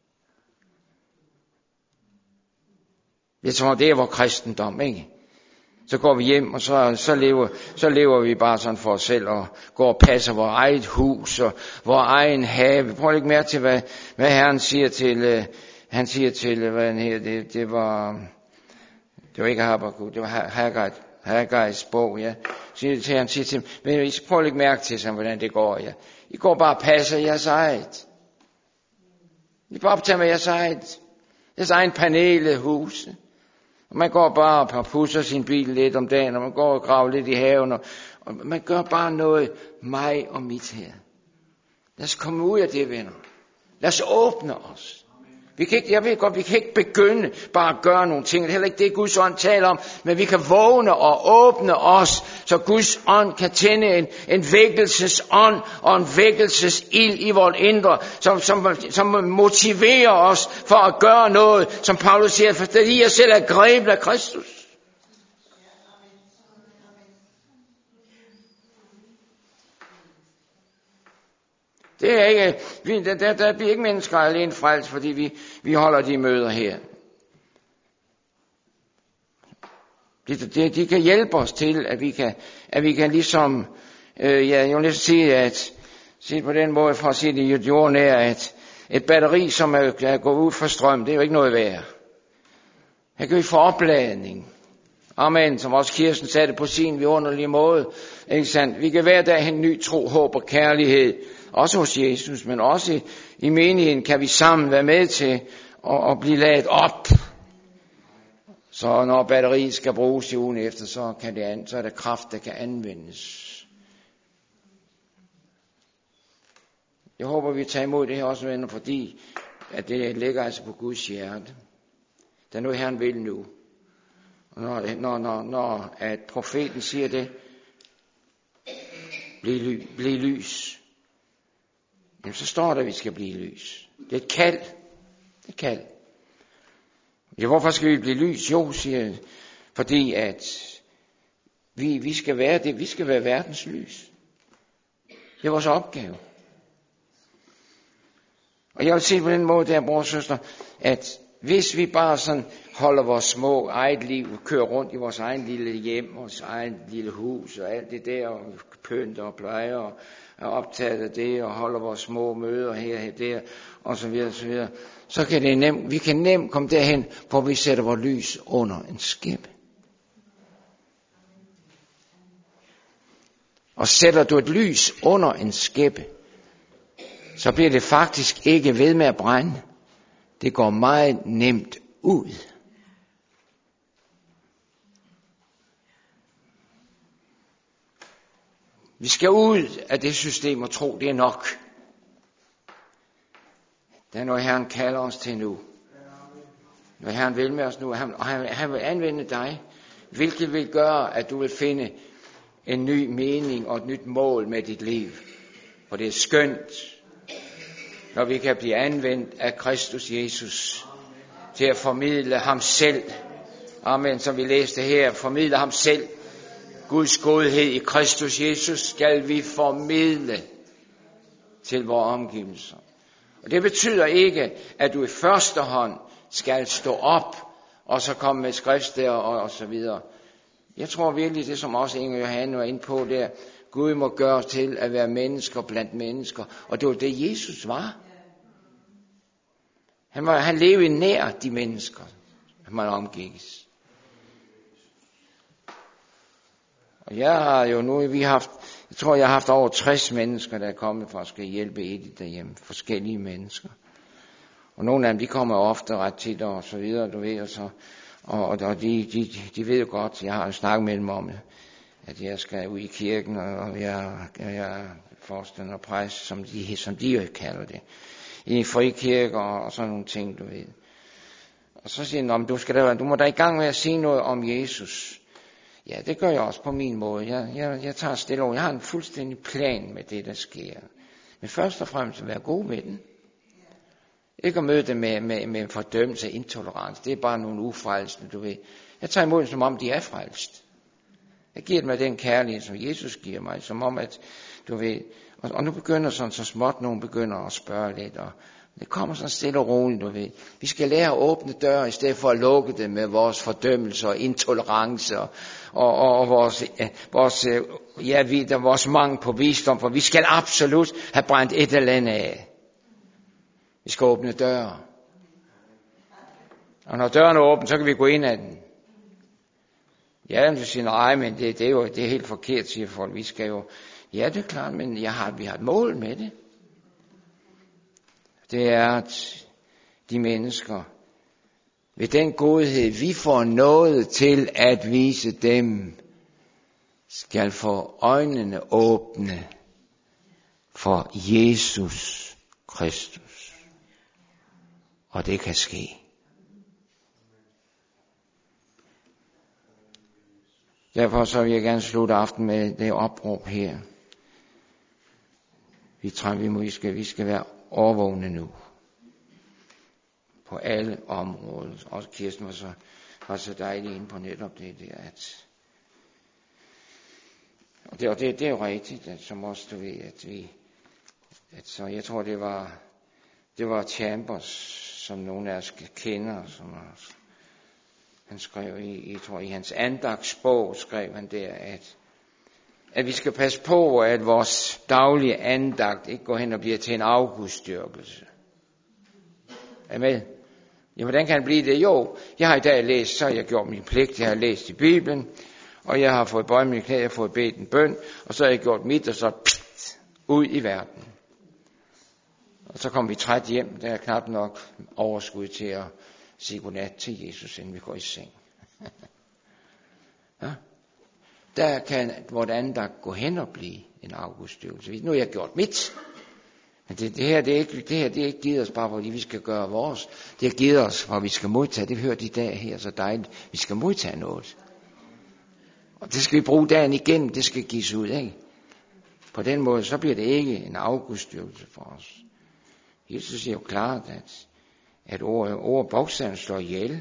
Jeg tror, det er vores kristendom, ikke? Så går vi hjem, og så lever vi bare sådan for os selv, og går og passer vores eget hus, og vores egen have. Prøv at lægge mærke til, hvad Herren siger til, hvad han her, det var Det var ikke Habakuk, det var Haggais bog, ja. Han siger til dem, men I skal prøve at lægge mærke til, hvordan det går, ja. I går bare og passer jeres eget. I bare optager med jeres egen panelehuse. Og man går bare og pusser sin bil lidt om dagen, og man går og graver lidt i haven, og man gør bare noget, mig og mit her. Lad os komme ud af det, venner. Lad os åbne os. Jeg ved godt, vi kan ikke begynde bare at gøre nogle ting. Det er heller ikke det, Guds ånd taler om. Men vi kan vågne og åbne os, så Guds ånd kan tænde en vækkelsesånd og en vækkelsesild i vores indre, som motiverer os for at gøre noget, som Paulus siger, fordi jeg selv er grebet af Kristus. Det er ikke, der bliver ikke mennesker alene frelst, fordi vi holder de møder her. De kan hjælpe os til, at vi kan ligesom, jeg vil næsten sige, at sige på den måde, for at sige det jordnære, at et batteri, som er gået ud for strøm, det er jo ikke noget værd. Her kan vi få opladning. Amen, som også Kirsten sagde det på sin vidunderlige måde. Ikke sandt? Vi kan hver dag have en ny tro, håb og kærlighed. Også hos Jesus, men også i menigheden kan vi sammen være med til at blive ladet op. Så når batteriet skal bruges i ugen efter, så er der kraft, der kan anvendes. Jeg håber, vi tager imod det her også, venner, fordi at det ligger altså på Guds hjerte. Det er noget, Herren vil nu. Og når at profeten siger det, bliv lys. Jamen, så står der, at vi skal blive lys. Det er et kald. Ja, hvorfor skal vi blive lys? Jo, siger jeg, fordi at vi skal være det. Vi skal være verdens lys. Det er vores opgave. Og jeg vil sige på den måde der, bror og søster, at hvis vi bare sådan holder vores små eget liv, kører rundt i vores egen lille hjem, vores egen lille hus og alt det der, og pynter og plejer og er optaget af det, og holder vores små møder her og der, og så videre, så kan vi kan nemt komme derhen, hvor vi sætter vores lys under en skæppe. Og sætter du et lys under en skæppe, så bliver det faktisk ikke ved med at brænde. Det går meget nemt ud. Vi skal ud af det system og tro, det er nok. Det er noget, Herren kalder os til nu. Når Herren vil med os nu, og han vil anvende dig, hvilket vil gøre, at du vil finde en ny mening og et nyt mål med dit liv. For det er skønt, når vi kan blive anvendt af Kristus Jesus til at formidle ham selv. Amen, som vi læste her, formidle ham selv. Guds godhed i Kristus Jesus skal vi formidle til vores omgivelser. Og det betyder ikke, at du i første hånd skal stå op og så komme med skrifter og så videre. Jeg tror virkelig, det som også Inger Johanne var inde på der, Gud må gøre os til at være mennesker blandt mennesker. Og det var det, Jesus var. Han levede nær de mennesker, han omgikkes. Og jeg har jo nu, jeg tror, jeg har haft over 60 mennesker, der er kommet for at skal hjælpe Edith derhjemme. Forskellige mennesker. Og nogle af dem, de kommer ofte ret tit og så videre, du ved, og de ved jo godt, jeg har jo snakket med dem om, at jeg skal ud i kirken, og jeg er forstander og præst, som de jo kalder det. I en frikirke og sådan nogle ting, du ved. Og så siger han, du må da i gang med at sige noget om Jesus. Ja, det gør jeg også på min måde. Jeg tager stille over. Jeg har en fuldstændig plan med det, der sker. Men først og fremmest at være god med den. Ikke at møde det med fordømmelse og intolerance. Det er bare nogle ufrelste, du ved. Jeg tager imod dem, som om de er frelst. Jeg giver dem den kærlighed, som Jesus giver mig. Som om, at du ved. Og nu begynder sådan så småt, nogen begynder at spørge lidt. Og det kommer sådan stille og roligt, du ved. Vi skal lære at åbne døre, i stedet for at lukke det med vores fordømmelse og intolerance og vores mangel på visdom. For vi skal absolut have brændt et eller andet af. Vi skal åbne døre. Og når døren er åben, så kan vi gå ind ad den. Ja, du siger, nej, men det er helt forkert, siger folk. Vi skal jo, ja, det er klart, men vi har et mål med det. Det er, at de mennesker, ved den godhed, vi får nået til at vise dem, skal få øjnene åbne for Jesus Kristus. Og det kan ske. Derfor så vil jeg gerne slutte aften med det opråb her. Vi skal være overvågne nu. På alle områder. Også Kirsten var så dejlig inde på netop det der, at og det er jo rigtigt, at som også du ved, at så jeg tror det var Chambers, som nogle af os kender, som han skrev i hans andagtsbog, skrev han der, at vi skal passe på, at vores daglige andagt ikke går hen og bliver til en afgudsdyrkelse. Er med? Ja, hvordan kan det blive det? Jo, jeg har i dag læst, så har jeg gjort min pligt, jeg har læst i Bibelen, og jeg har fået bøjet mine knæ, jeg har fået bedt en bøn, og så har jeg gjort mit, og så ud i verden. Og så kommer vi træt hjem, der er knap nok overskud til at sige godnat til Jesus, inden vi går i seng. Ja? Der kan hvordan der gå hen og blive en afgudsdyrkelse. Nu har jeg gjort mit. Men det her er ikke givet os bare, fordi vi skal gøre vores. Det er givet os, hvor vi skal modtage. Det hørte i dag her så dejligt. Vi skal modtage noget. Og det skal vi bruge dagen igennem. Det skal gives ud, ikke? På den måde, så bliver det ikke en afgudsdyrkelse for os. Jesus siger jo klart, at ordet bogstaven slår ihjel.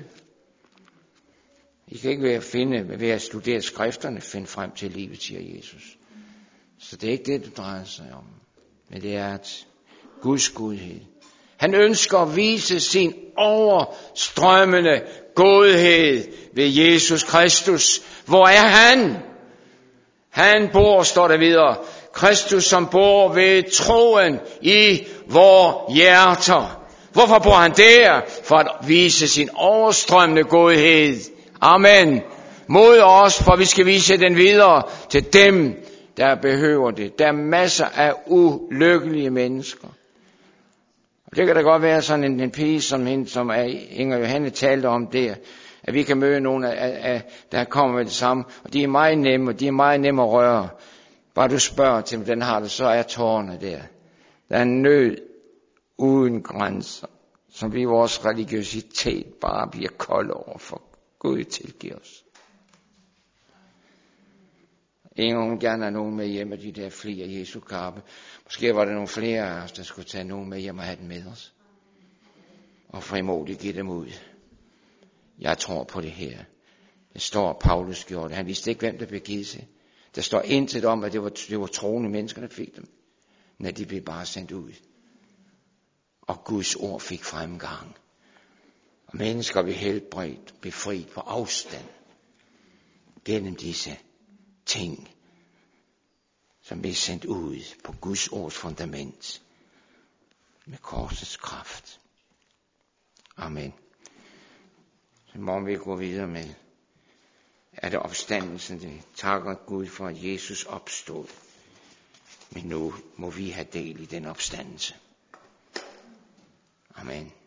I kan ikke ved at studere skrifterne finde frem til livet, siger Jesus. Så det er ikke det, det drejer sig om. Men det er at Guds godhed. Han ønsker at vise sin overstrømmende godhed ved Jesus Kristus. Hvor er han? Han bor, står der videre. Kristus, som bor ved troen i vores hjerter. Hvorfor bor han der? For at vise sin overstrømmende godhed. Amen. Mod os, for vi skal vise den videre til dem, der behøver det. Der er masser af ulykkelige mennesker. Og det kan da godt være sådan en pige som hende, som Inger Johanne talte om der, at vi kan møde nogen, der kommer med det samme, og de er meget nemme, og de er meget nemme at røre. Bare du spørger til, hvordan har det, så er tårerne der. Der er en nød uden grænser, som vi i vores religiøsitet bare bliver kold over, for Gud tilgiver os. Inger, hun gerne have nogen med hjem af de der flier Jesu kappe. Måske var der nogle flere af os, der skulle tage nogen med hjem og have den med os. Og frimodigt give dem ud. Jeg tror på det her. Det står, Paulus gjorde det. Han vidste ikke, hvem der blev givet sig. Der står intet om, at det var troende mennesker, der fik dem. Men de blev bare sendt ud. Og Guds ord fik fremgang. Og mennesker blev helbredt, befriet på afstand. Gennem disse ting, som blev sendt ud på Guds ords fundament. Med korsets kraft. Amen. Så må vi gå videre med, er det opstandelsen, det takker Gud for, at Jesus opstod. Men nu må vi have del i den opstandelse. Amen.